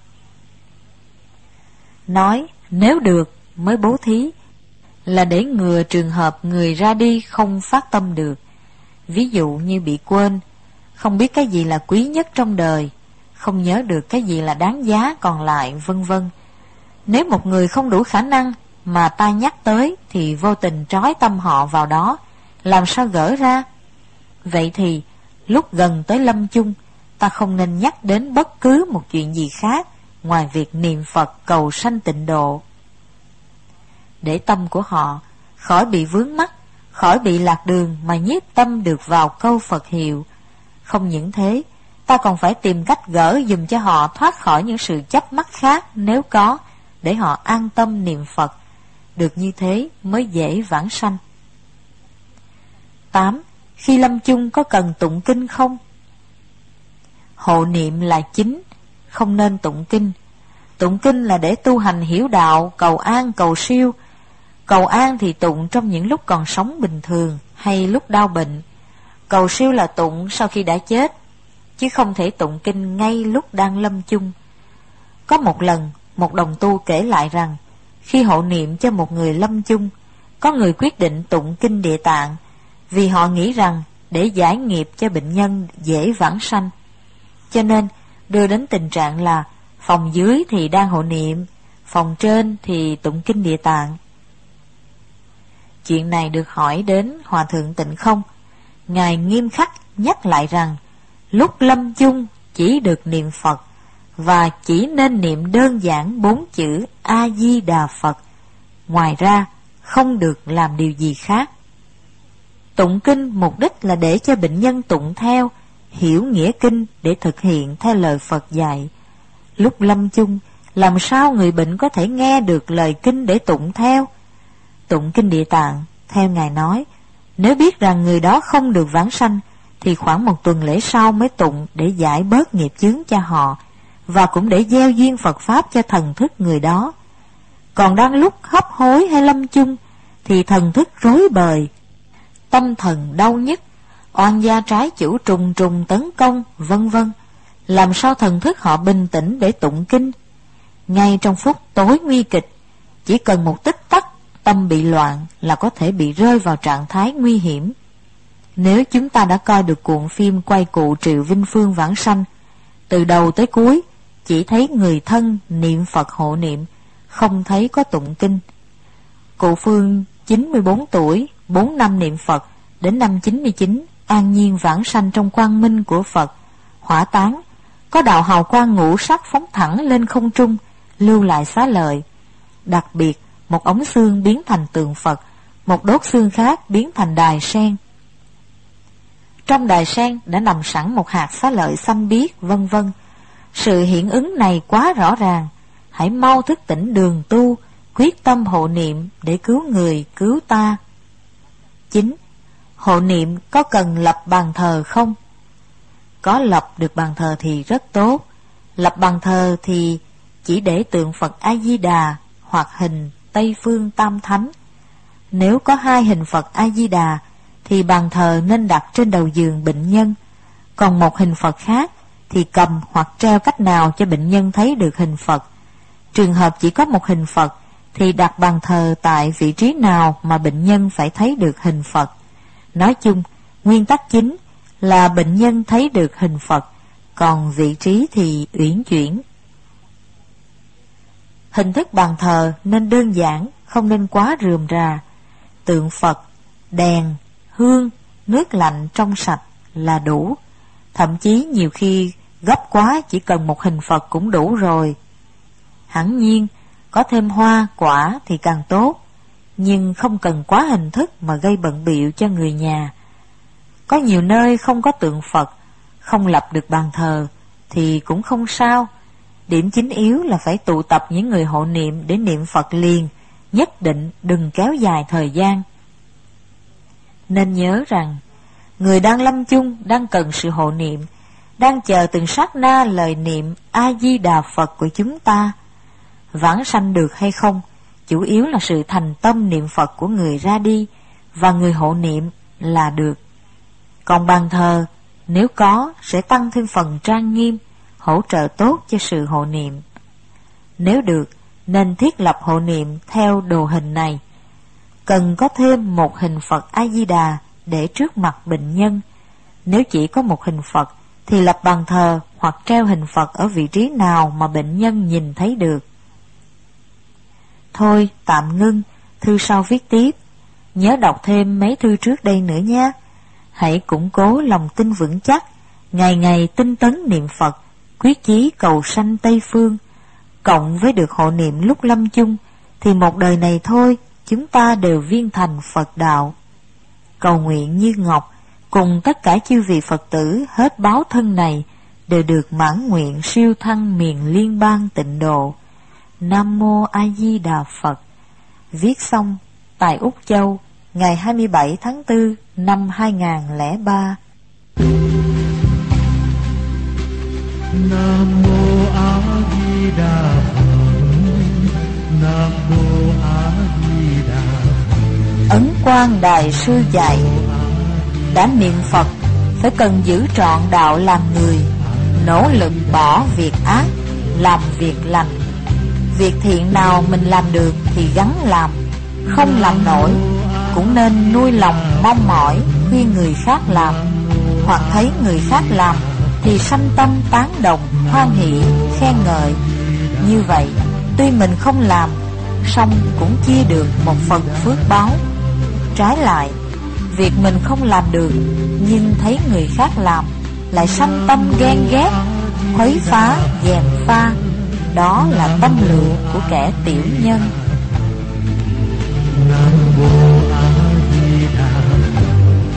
Nói nếu được mới bố thí là để ngừa trường hợp người ra đi không phát tâm được. Ví dụ như bị quên, không biết cái gì là quý nhất trong đời, không nhớ được cái gì là đáng giá còn lại, vân vân. Nếu một người không đủ khả năng mà ta nhắc tới thì vô tình trói tâm họ vào đó, làm sao gỡ ra? Vậy thì lúc gần tới lâm chung, ta không nên nhắc đến bất cứ một chuyện gì khác ngoài việc niệm Phật cầu sanh tịnh độ, để tâm của họ khỏi bị vướng mắc, khỏi bị lạc đường mà nhiếp tâm được vào câu Phật hiệu. Không những thế, ta còn phải tìm cách gỡ dùm cho họ thoát khỏi những sự chấp mắc khác nếu có, để họ an tâm niệm Phật. Được như thế mới dễ vãng sanh. tám. Khi lâm chung có cần tụng kinh không? Hộ niệm là chính, không nên tụng kinh. Tụng kinh là để tu hành hiểu đạo, cầu an, cầu siêu. Cầu an thì tụng trong những lúc còn sống bình thường hay lúc đau bệnh. Cầu siêu là tụng sau khi đã chết, chứ không thể tụng kinh ngay lúc đang lâm chung. Có một lần, một đồng tu kể lại rằng, khi hộ niệm cho một người lâm chung, có người quyết định tụng kinh Địa Tạng, vì họ nghĩ rằng để giải nghiệp cho bệnh nhân dễ vãng sanh. Cho nên đưa đến tình trạng là phòng dưới thì đang hộ niệm, phòng trên thì tụng kinh Địa Tạng. Chuyện này được hỏi đến Hòa Thượng Tịnh Không. Ngài nghiêm khắc nhắc lại rằng, lúc lâm chung chỉ được niệm Phật, và chỉ nên niệm đơn giản bốn chữ A-di-đà Phật. Ngoài ra, không được làm điều gì khác. Tụng kinh mục đích là để cho bệnh nhân tụng theo, hiểu nghĩa kinh để thực hiện theo lời Phật dạy. Lúc lâm chung, làm sao người bệnh có thể nghe được lời kinh để tụng theo? Tụng kinh Địa Tạng, theo Ngài nói, nếu biết rằng người đó không được vãng sanh, thì khoảng một tuần lễ sau mới tụng để giải bớt nghiệp chướng cho họ, và cũng để gieo duyên Phật Pháp cho thần thức người đó. Còn đang lúc hấp hối hay lâm chung, thì thần thức rối bời, tâm thần đau nhức, oan gia trái chủ trùng trùng tấn công, vân vân. Làm sao thần thức họ bình tĩnh để tụng kinh? Ngay trong phút tối nguy kịch, chỉ cần một tích tắc tâm bị loạn là có thể bị rơi vào trạng thái nguy hiểm. Nếu chúng ta đã coi được cuộn phim quay cụ Triệu Vinh Phương vãng sanh, từ đầu tới cuối chỉ thấy người thân niệm Phật hộ niệm, không thấy có tụng kinh. Cụ Phương chín mươi bốn tuổi, bốn năm niệm Phật, đến năm chín mươi chín an nhiên vãng sanh trong quang minh của Phật, hỏa táng, có đạo hào quang ngũ sắc phóng thẳng lên không trung, lưu lại xá lợi. Đặc biệt, một ống xương biến thành tượng Phật, một đốt xương khác biến thành đài sen. Trong đài sen đã nằm sẵn một hạt xá lợi xanh biếc, vân vân. Sự hiện ứng này quá rõ ràng. Hãy mau thức tỉnh đường tu, quyết tâm hộ niệm để cứu người, cứu ta. chín. Hộ niệm có cần lập bàn thờ không? Có lập được bàn thờ thì rất tốt. Lập bàn thờ thì chỉ để tượng Phật A-di-đà hoặc hình Tây Phương Tam Thánh. Nếu có hai hình Phật A-di-đà thì bàn thờ nên đặt trên đầu giường bệnh nhân, còn một hình Phật khác thì cầm hoặc treo cách nào cho bệnh nhân thấy được hình Phật. Trường hợp chỉ có một hình Phật thì đặt bàn thờ tại vị trí nào mà bệnh nhân phải thấy được hình Phật. Nói chung, nguyên tắc chính là bệnh nhân thấy được hình Phật, còn vị trí thì uyển chuyển. Hình thức bàn thờ nên đơn giản, không nên quá rườm rà. Tượng Phật, đèn, hương, nước lạnh trong sạch là đủ. Thậm chí nhiều khi gấp quá chỉ cần một hình Phật cũng đủ rồi. Hẳn nhiên, có thêm hoa, quả thì càng tốt, nhưng không cần quá hình thức mà gây bận bịu cho người nhà. Có nhiều nơi không có tượng Phật, không lập được bàn thờ thì cũng không sao. Điểm chính yếu là phải tụ tập những người hộ niệm để niệm Phật liền, nhất định đừng kéo dài thời gian. Nên nhớ rằng, người đang lâm chung đang cần sự hộ niệm, đang chờ từng sát na lời niệm A-di-đà Phật của chúng ta. Vãng sanh được hay không, chủ yếu là sự thành tâm niệm Phật của người ra đi và người hộ niệm là được. Còn bàn thờ, nếu có, sẽ tăng thêm phần trang nghiêm, hỗ trợ tốt cho sự hộ niệm. Nếu được, nên thiết lập hộ niệm theo đồ hình này. Cần có thêm một hình Phật A-di-đà để trước mặt bệnh nhân. Nếu chỉ có một hình Phật, thì lập bàn thờ hoặc treo hình Phật ở vị trí nào mà bệnh nhân nhìn thấy được. Thôi, tạm ngưng, thư sau viết tiếp. Nhớ đọc thêm mấy thư trước đây nữa nhé. Hãy củng cố lòng tin vững chắc, ngày ngày tinh tấn niệm Phật, quyết chí cầu sanh Tây Phương. Cộng với được hộ niệm lúc lâm chung, thì một đời này thôi, chúng ta đều viên thành Phật đạo. Cầu nguyện Như Ngọc cùng tất cả chư vị Phật tử hết báo thân này đều được mãn nguyện siêu thăng miền liên bang tịnh độ. Nam Mô A Di Đà Phật. Viết xong tại Úc Châu ngày hai mươi bảy tháng tư năm hai nghìn không trăm lẻ ba. Nam Mô A Di Đà Phật. Nam Mô A Di Đà Phật. Ấn Quang Đại Sư dạy, đã niệm Phật phải cần giữ trọn đạo làm người, nỗ lực bỏ việc ác, làm việc lành. Việc thiện nào mình làm được thì gắng làm, không làm nổi cũng nên nuôi lòng mong mỏi khuyên người khác làm, hoặc thấy người khác làm thì sanh tâm tán đồng, hoan hỷ, khen ngợi. Như vậy, tuy mình không làm, song cũng chia được một phần phước báo. Trái lại, việc mình không làm được, nhưng thấy người khác làm, lại sanh tâm ghen ghét, khuấy phá, gièm pha. Đó là tâm lượng của kẻ tiểu nhân. Nam Mô A Di Đà Phật.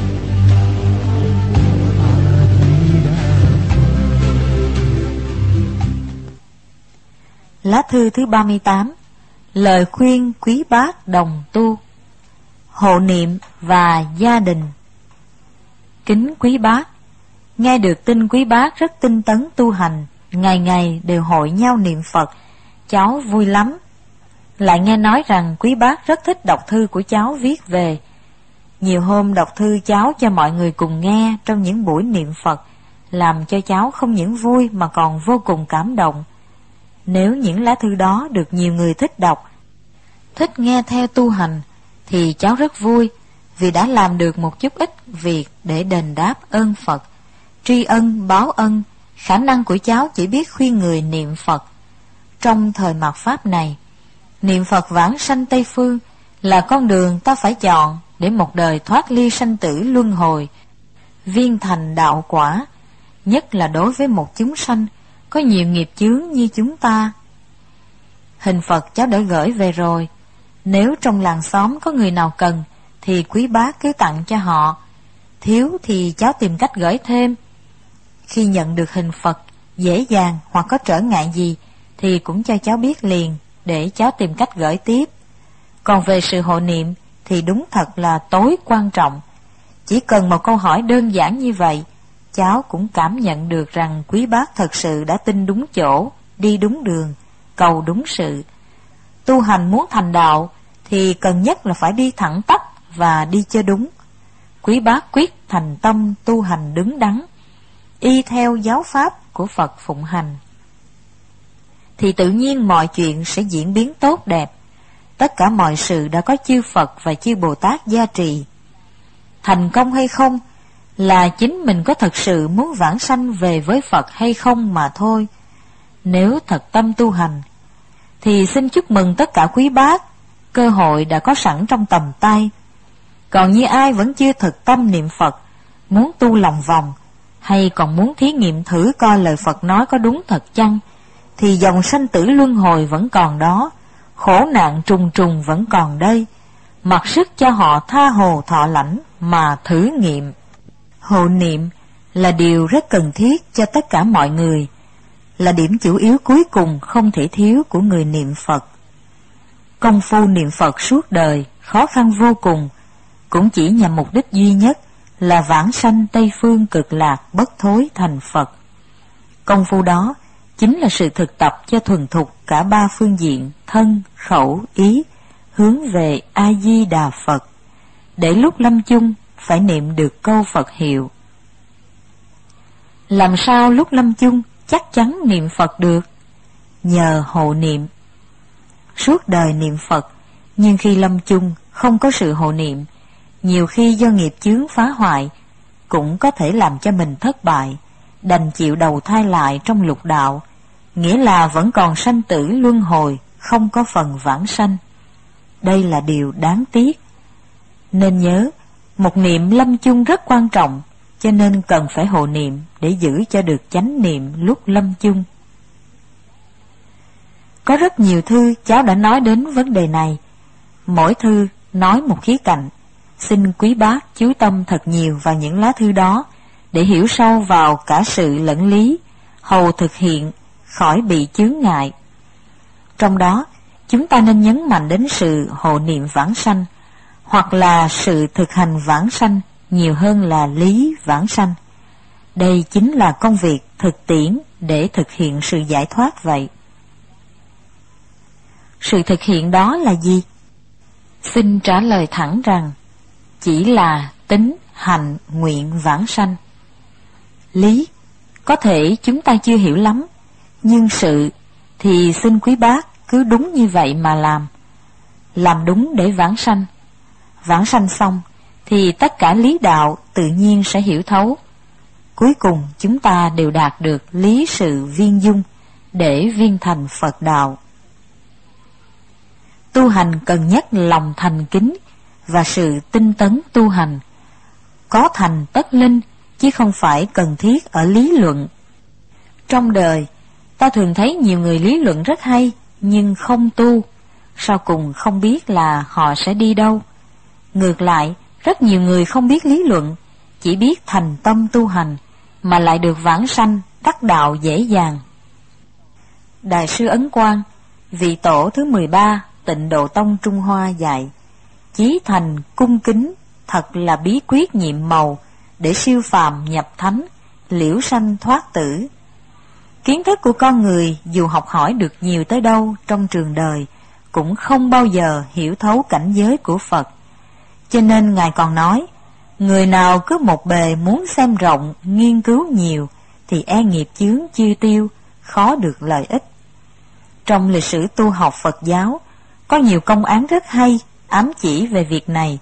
Lá thư thứ ba mươi tám. Lời khuyên quý bác đồng tu. Hộ niệm và gia đình. Kính quý bác, nghe được tin quý bác rất tinh tấn tu hành, ngày ngày đều hội nhau niệm Phật, cháu vui lắm. Lại nghe nói rằng quý bác rất thích đọc thư của cháu viết về. Nhiều hôm đọc thư cháu cho mọi người cùng nghe trong những buổi niệm Phật, làm cho cháu không những vui mà còn vô cùng cảm động. Nếu những lá thư đó được nhiều người thích đọc, thích nghe theo tu hành, thì cháu rất vui, vì đã làm được một chút ít việc để đền đáp ơn Phật. Tri ân báo ân, khả năng của cháu chỉ biết khuyên người niệm Phật. Trong thời mạt Pháp này, niệm Phật vãng sanh Tây Phương là con đường ta phải chọn để một đời thoát ly sanh tử luân hồi, viên thành đạo quả, nhất là đối với một chúng sanh có nhiều nghiệp chướng như chúng ta. Hình Phật cháu đã gửi về rồi. Nếu trong làng xóm có người nào cần thì quý bác cứ tặng cho họ. Thiếu thì cháu tìm cách gửi thêm. Khi nhận được hình Phật dễ dàng hoặc có trở ngại gì thì cũng cho cháu biết liền, để cháu tìm cách gửi tiếp. Còn về sự hộ niệm thì đúng thật là tối quan trọng. Chỉ cần một câu hỏi đơn giản như vậy, cháu cũng cảm nhận được rằng quý bác thật sự đã tin đúng chỗ, đi đúng đường, cầu đúng sự. Tu hành muốn thành đạo thì cần nhất là phải đi thẳng tắp và đi cho đúng. Quý bác quyết thành tâm tu hành đứng đắn, y theo giáo pháp của Phật phụng hành, thì tự nhiên mọi chuyện sẽ diễn biến tốt đẹp. tất cả mọi sự đã có chư Phật và chư Bồ Tát gia trì. Thành công hay không là chính mình có thật sự muốn vãng sanh về với Phật hay không mà thôi. Nếu thật tâm tu hành, thì xin chúc mừng tất cả quý bác, cơ hội đã có sẵn trong tầm tay. Còn như ai vẫn chưa thực tâm niệm Phật, muốn tu lòng vòng, hay còn muốn thí nghiệm thử coi lời Phật nói có đúng thật chăng, thì dòng sanh tử luân hồi vẫn còn đó, khổ nạn trùng trùng vẫn còn đây, mặc sức cho họ tha hồ thọ lãnh mà thử nghiệm. Hộ niệm là điều rất cần thiết cho tất cả mọi người, là điểm chủ yếu cuối cùng không thể thiếu của người niệm Phật. Công phu niệm Phật suốt đời khó khăn vô cùng, cũng chỉ nhằm mục đích duy nhất là vãng sanh Tây Phương Cực Lạc bất thối thành Phật. Công phu đó chính là sự thực tập cho thuần thục cả ba phương diện thân, khẩu, ý, hướng về A-di-đà Phật, để lúc lâm chung phải niệm được câu Phật hiệu. Làm sao lúc lâm chung chắc chắn niệm Phật được? Nhờ hộ niệm. Suốt đời niệm Phật, nhưng khi lâm chung không có sự hộ niệm, nhiều khi do nghiệp chướng phá hoại, cũng có thể làm cho mình thất bại, đành chịu đầu thai lại trong lục đạo, nghĩa là vẫn còn sanh tử luân hồi, không có phần vãng sanh. Đây là điều đáng tiếc. Nên nhớ, một niệm lâm chung rất quan trọng, cho nên cần phải hộ niệm để giữ cho được chánh niệm lúc lâm chung. Có rất nhiều thư cháu đã nói đến vấn đề này, mỗi thư nói một khía cạnh. Xin quý bác chú tâm thật nhiều vào những lá thư đó, để hiểu sâu vào cả sự lẫn lý, hầu thực hiện, khỏi bị chướng ngại. Trong đó, chúng ta nên nhấn mạnh đến sự hộ niệm vãng sanh, hoặc là sự thực hành vãng sanh nhiều hơn là lý vãng sanh. Đây chính là công việc thực tiễn để thực hiện sự giải thoát vậy. Sự thực hiện đó là gì? Xin trả lời thẳng rằng, chỉ là tính, hành, nguyện vãng sanh. Lý, có thể chúng ta chưa hiểu lắm, nhưng sự thì xin quý bác cứ đúng như vậy mà làm. Làm đúng để vãng sanh. Vãng sanh xong, thì tất cả lý đạo tự nhiên sẽ hiểu thấu. Cuối cùng chúng ta đều đạt được lý sự viên dung, để viên thành Phật đạo. Tu hành cần nhất lòng thành kính và sự tinh tấn tu hành. Có thành tất linh, chứ không phải cần thiết ở lý luận. Trong đời, ta thường thấy nhiều người lý luận rất hay, nhưng không tu, sau cùng không biết là họ sẽ đi đâu. Ngược lại, rất nhiều người không biết lý luận, chỉ biết thành tâm tu hành, mà lại được vãng sanh, đắc đạo dễ dàng. Đại sư Ấn Quang, vị tổ thứ mười ba Tịnh Độ Tông Trung Hoa dạy, chí thành cung kính thật là bí quyết nhiệm màu để siêu phàm nhập thánh, liễu sanh thoát tử. Kiến thức của con người dù học hỏi được nhiều tới đâu trong trường đời, cũng không bao giờ hiểu thấu cảnh giới của Phật. Cho nên Ngài còn nói, người nào cứ một bề muốn xem rộng, nghiên cứu nhiều, thì e nghiệp chướng chưa tiêu, khó được lợi ích. Trong lịch sử tu học Phật giáo, có nhiều công án rất hay, ám chỉ về việc này.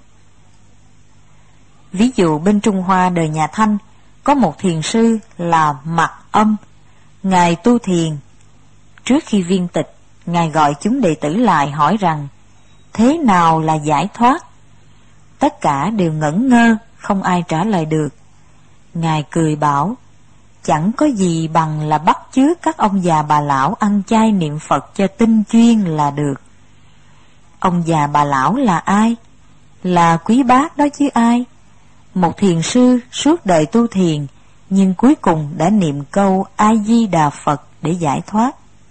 Ví dụ bên Trung Hoa đời nhà Thanh, có một thiền sư là Mạc Âm. Ngài tu thiền. Trước khi viên tịch, Ngài gọi chúng đệ tử lại hỏi rằng, thế nào là giải thoát? Tất cả đều ngẩn ngơ, không ai trả lời được. Ngài cười bảo, chẳng có gì bằng là bắt chước các ông già bà lão ăn chay niệm Phật cho tinh chuyên là được. Ông già bà lão là ai? Là quý bác đó chứ ai. Một thiền sư suốt đời tu thiền, nhưng cuối cùng đã niệm câu A-di-đà Phật để giải thoát.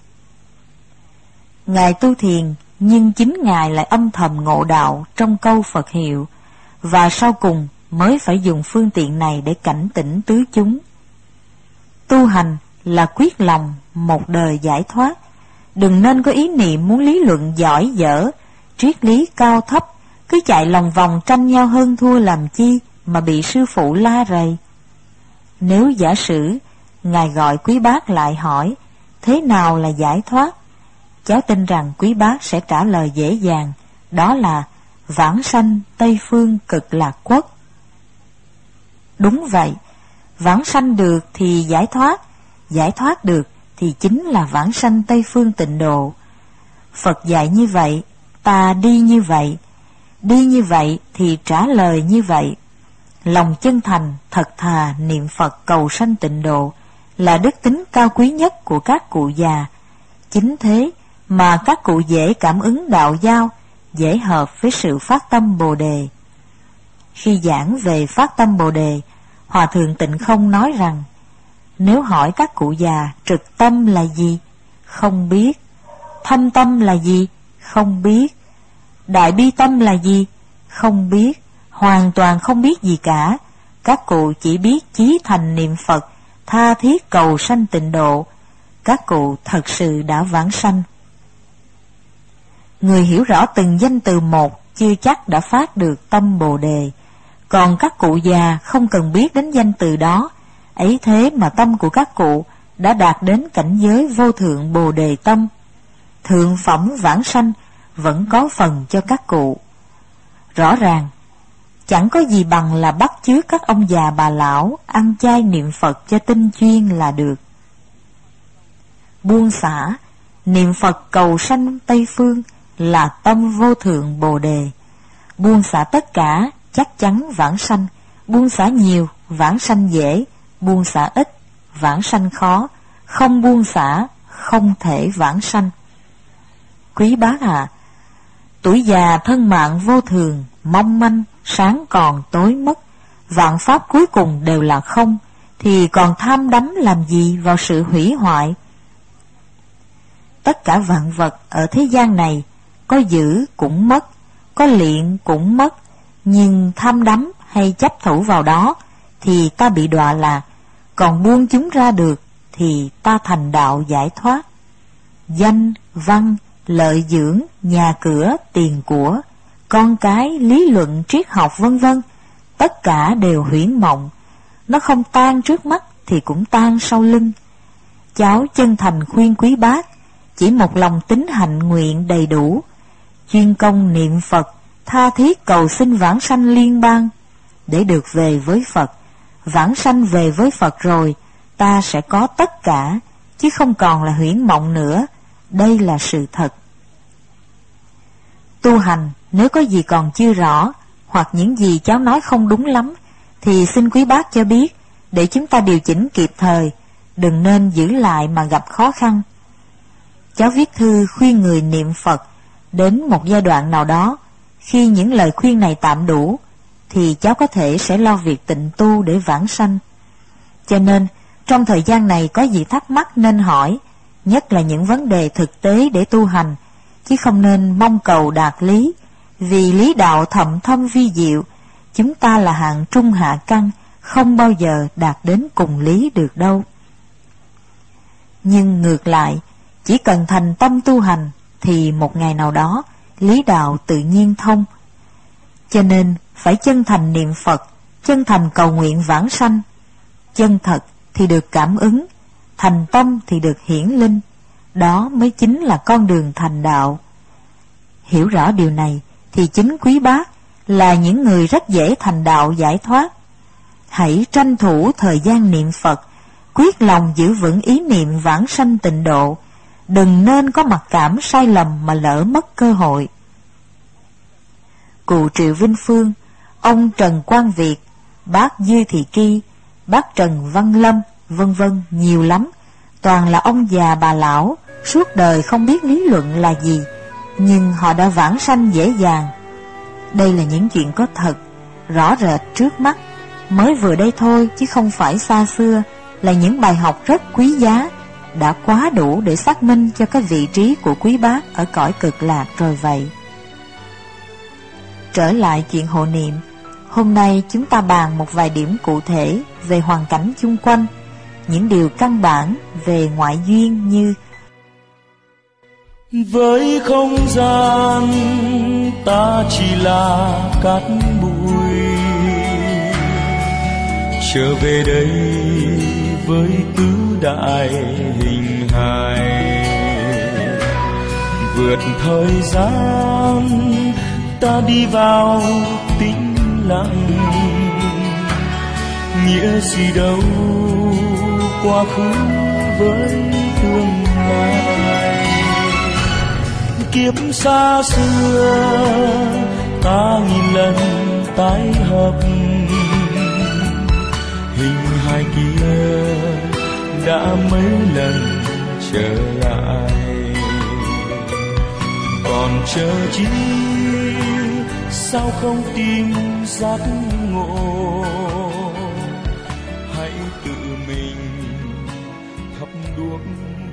Ngài tu thiền, nhưng chính Ngài lại âm thầm ngộ đạo trong câu Phật hiệu, và sau cùng mới phải dùng phương tiện này để cảnh tỉnh tứ chúng. Tu hành là quyết lòng một đời giải thoát. Đừng nên có ý niệm muốn lý luận giỏi dở, triết lý cao thấp, cứ chạy lòng vòng tranh nhau hơn thua làm chi mà bị sư phụ la rầy. Nếu giả sử Ngài gọi quý bác lại hỏi, thế nào là giải thoát? cháu tin rằng quý bác sẽ trả lời dễ dàng, đó là vãng sanh Tây Phương Cực Lạc Quốc. Đúng vậy, vãng sanh được thì giải thoát, giải thoát được thì chính là vãng sanh Tây Phương Tịnh Độ. Phật dạy như vậy, ta đi như vậy, đi như vậy thì trả lời như vậy. Lòng chân thành, thật thà niệm Phật cầu sanh tịnh độ là đức tính cao quý nhất của các cụ già. Chính thế mà các cụ dễ cảm ứng đạo giao, dễ hợp với sự phát tâm Bồ Đề. Khi giảng về phát tâm Bồ Đề, Hòa Thượng Tịnh Không nói rằng, nếu hỏi các cụ già trực tâm là gì, không biết. Thâm tâm là gì, không biết. Đại bi tâm là gì, không biết. Hoàn toàn không biết gì cả. Các cụ chỉ biết chí thành niệm Phật, tha thiết cầu sanh tịnh độ. Các cụ thật sự đã vãng sanh. Người hiểu rõ từng danh từ một chưa chắc đã phát được tâm Bồ Đề. Còn các cụ già không cần biết đến danh từ đó, ấy thế mà tâm của các cụ đã đạt đến cảnh giới vô thượng Bồ Đề tâm. Thượng phẩm vãng sanh vẫn có phần cho các cụ. Rõ ràng, chẳng có gì bằng là bắt chước các ông già bà lão ăn chay niệm Phật cho tinh chuyên là được. Buông xả, niệm Phật cầu sanh Tây Phương là tâm vô thượng Bồ Đề. Buông xả tất cả chắc chắn vãng sanh. Buông xả nhiều vãng sanh dễ, buông xả ít vãng sanh khó. Không buông xả không thể vãng sanh. Quý bác à, tuổi già thân mạng vô thường, mong manh, sáng còn tối mất, vạn pháp cuối cùng đều là không, thì còn tham đắm làm gì vào sự hủy hoại. Tất cả vạn vật ở thế gian này, có giữ cũng mất, có luyện cũng mất, nhưng tham đắm hay chấp thủ vào đó thì ta bị đọa lạc, còn buông chúng ra được thì ta thành đạo giải thoát. Danh, văn, lợi dưỡng, nhà cửa, tiền của, con cái, lý luận, triết học vân vân, tất cả đều huyễn mộng. Nó không tan trước mắt thì cũng tan sau lưng. Cháu chân thành khuyên quý bác, chỉ một lòng tín hạnh nguyện đầy đủ, chuyên công niệm Phật, tha thiết cầu xin vãng sanh liên bang, để được về với Phật. Vãng sanh về với Phật rồi, ta sẽ có tất cả, chứ không còn là huyễn mộng nữa. Đây là sự thật. Tu hành, nếu có gì còn chưa rõ, hoặc những gì cháu nói không đúng lắm, thì xin quý bác cho biết, để chúng ta điều chỉnh kịp thời, đừng nên giữ lại mà gặp khó khăn. Cháu viết thư khuyên người niệm Phật, đến một giai đoạn nào đó, khi những lời khuyên này tạm đủ, thì cháu có thể sẽ lo việc tịnh tu để vãng sanh. Cho nên, trong thời gian này có gì thắc mắc nên hỏi, nhất là những vấn đề thực tế để tu hành, chứ không nên mong cầu đạt lý, vì lý đạo thậm thâm vi diệu, chúng ta là hạng trung hạ căn, không bao giờ đạt đến cùng lý được đâu. Nhưng ngược lại, chỉ cần thành tâm tu hành, thì một ngày nào đó, lý đạo tự nhiên thông. Cho nên, phải chân thành niệm Phật, chân thành cầu nguyện vãng sanh. Chân thật thì được cảm ứng, thành tâm thì được hiển linh. Đó mới chính là con đường thành đạo. Hiểu rõ điều này thì chính quý bác là những người rất dễ thành đạo giải thoát. Hãy tranh thủ thời gian niệm Phật, quyết lòng giữ vững ý niệm vãng sanh tịnh độ, đừng nên có mặc cảm sai lầm mà lỡ mất cơ hội. Cụ Triệu Vinh Phương, ông Trần Quang Việt, bác Dư Thị Ki, bác Trần Văn Lâm, vân vân nhiều lắm, toàn là ông già bà lão, suốt đời không biết lý luận là gì, nhưng họ đã vãng sanh dễ dàng. Đây là những chuyện có thật, rõ rệt trước mắt, mới vừa đây thôi chứ không phải xa xưa, là những bài học rất quý giá, đã quá đủ để xác minh cho cái vị trí của quý bác ở cõi cực lạc rồi vậy. Trở lại chuyện hộ niệm, hôm nay chúng ta bàn một vài điểm cụ thể về hoàn cảnh chung quanh, những điều căn bản về ngoại duyên như: với không gian ta chỉ là cát bụi, trở về đây với tứ đại hình hài, ngược thời gian, ta đi vào tĩnh lặng. Nghĩa gì đâu quá khứ với tương lai. Kiếp xa xưa ta nghìn lần tái hợp, hình hài kia đã mấy lần trở lại. Còn chờ chi, sao không tìm giác ngộ, hãy tự mình thắp đuốc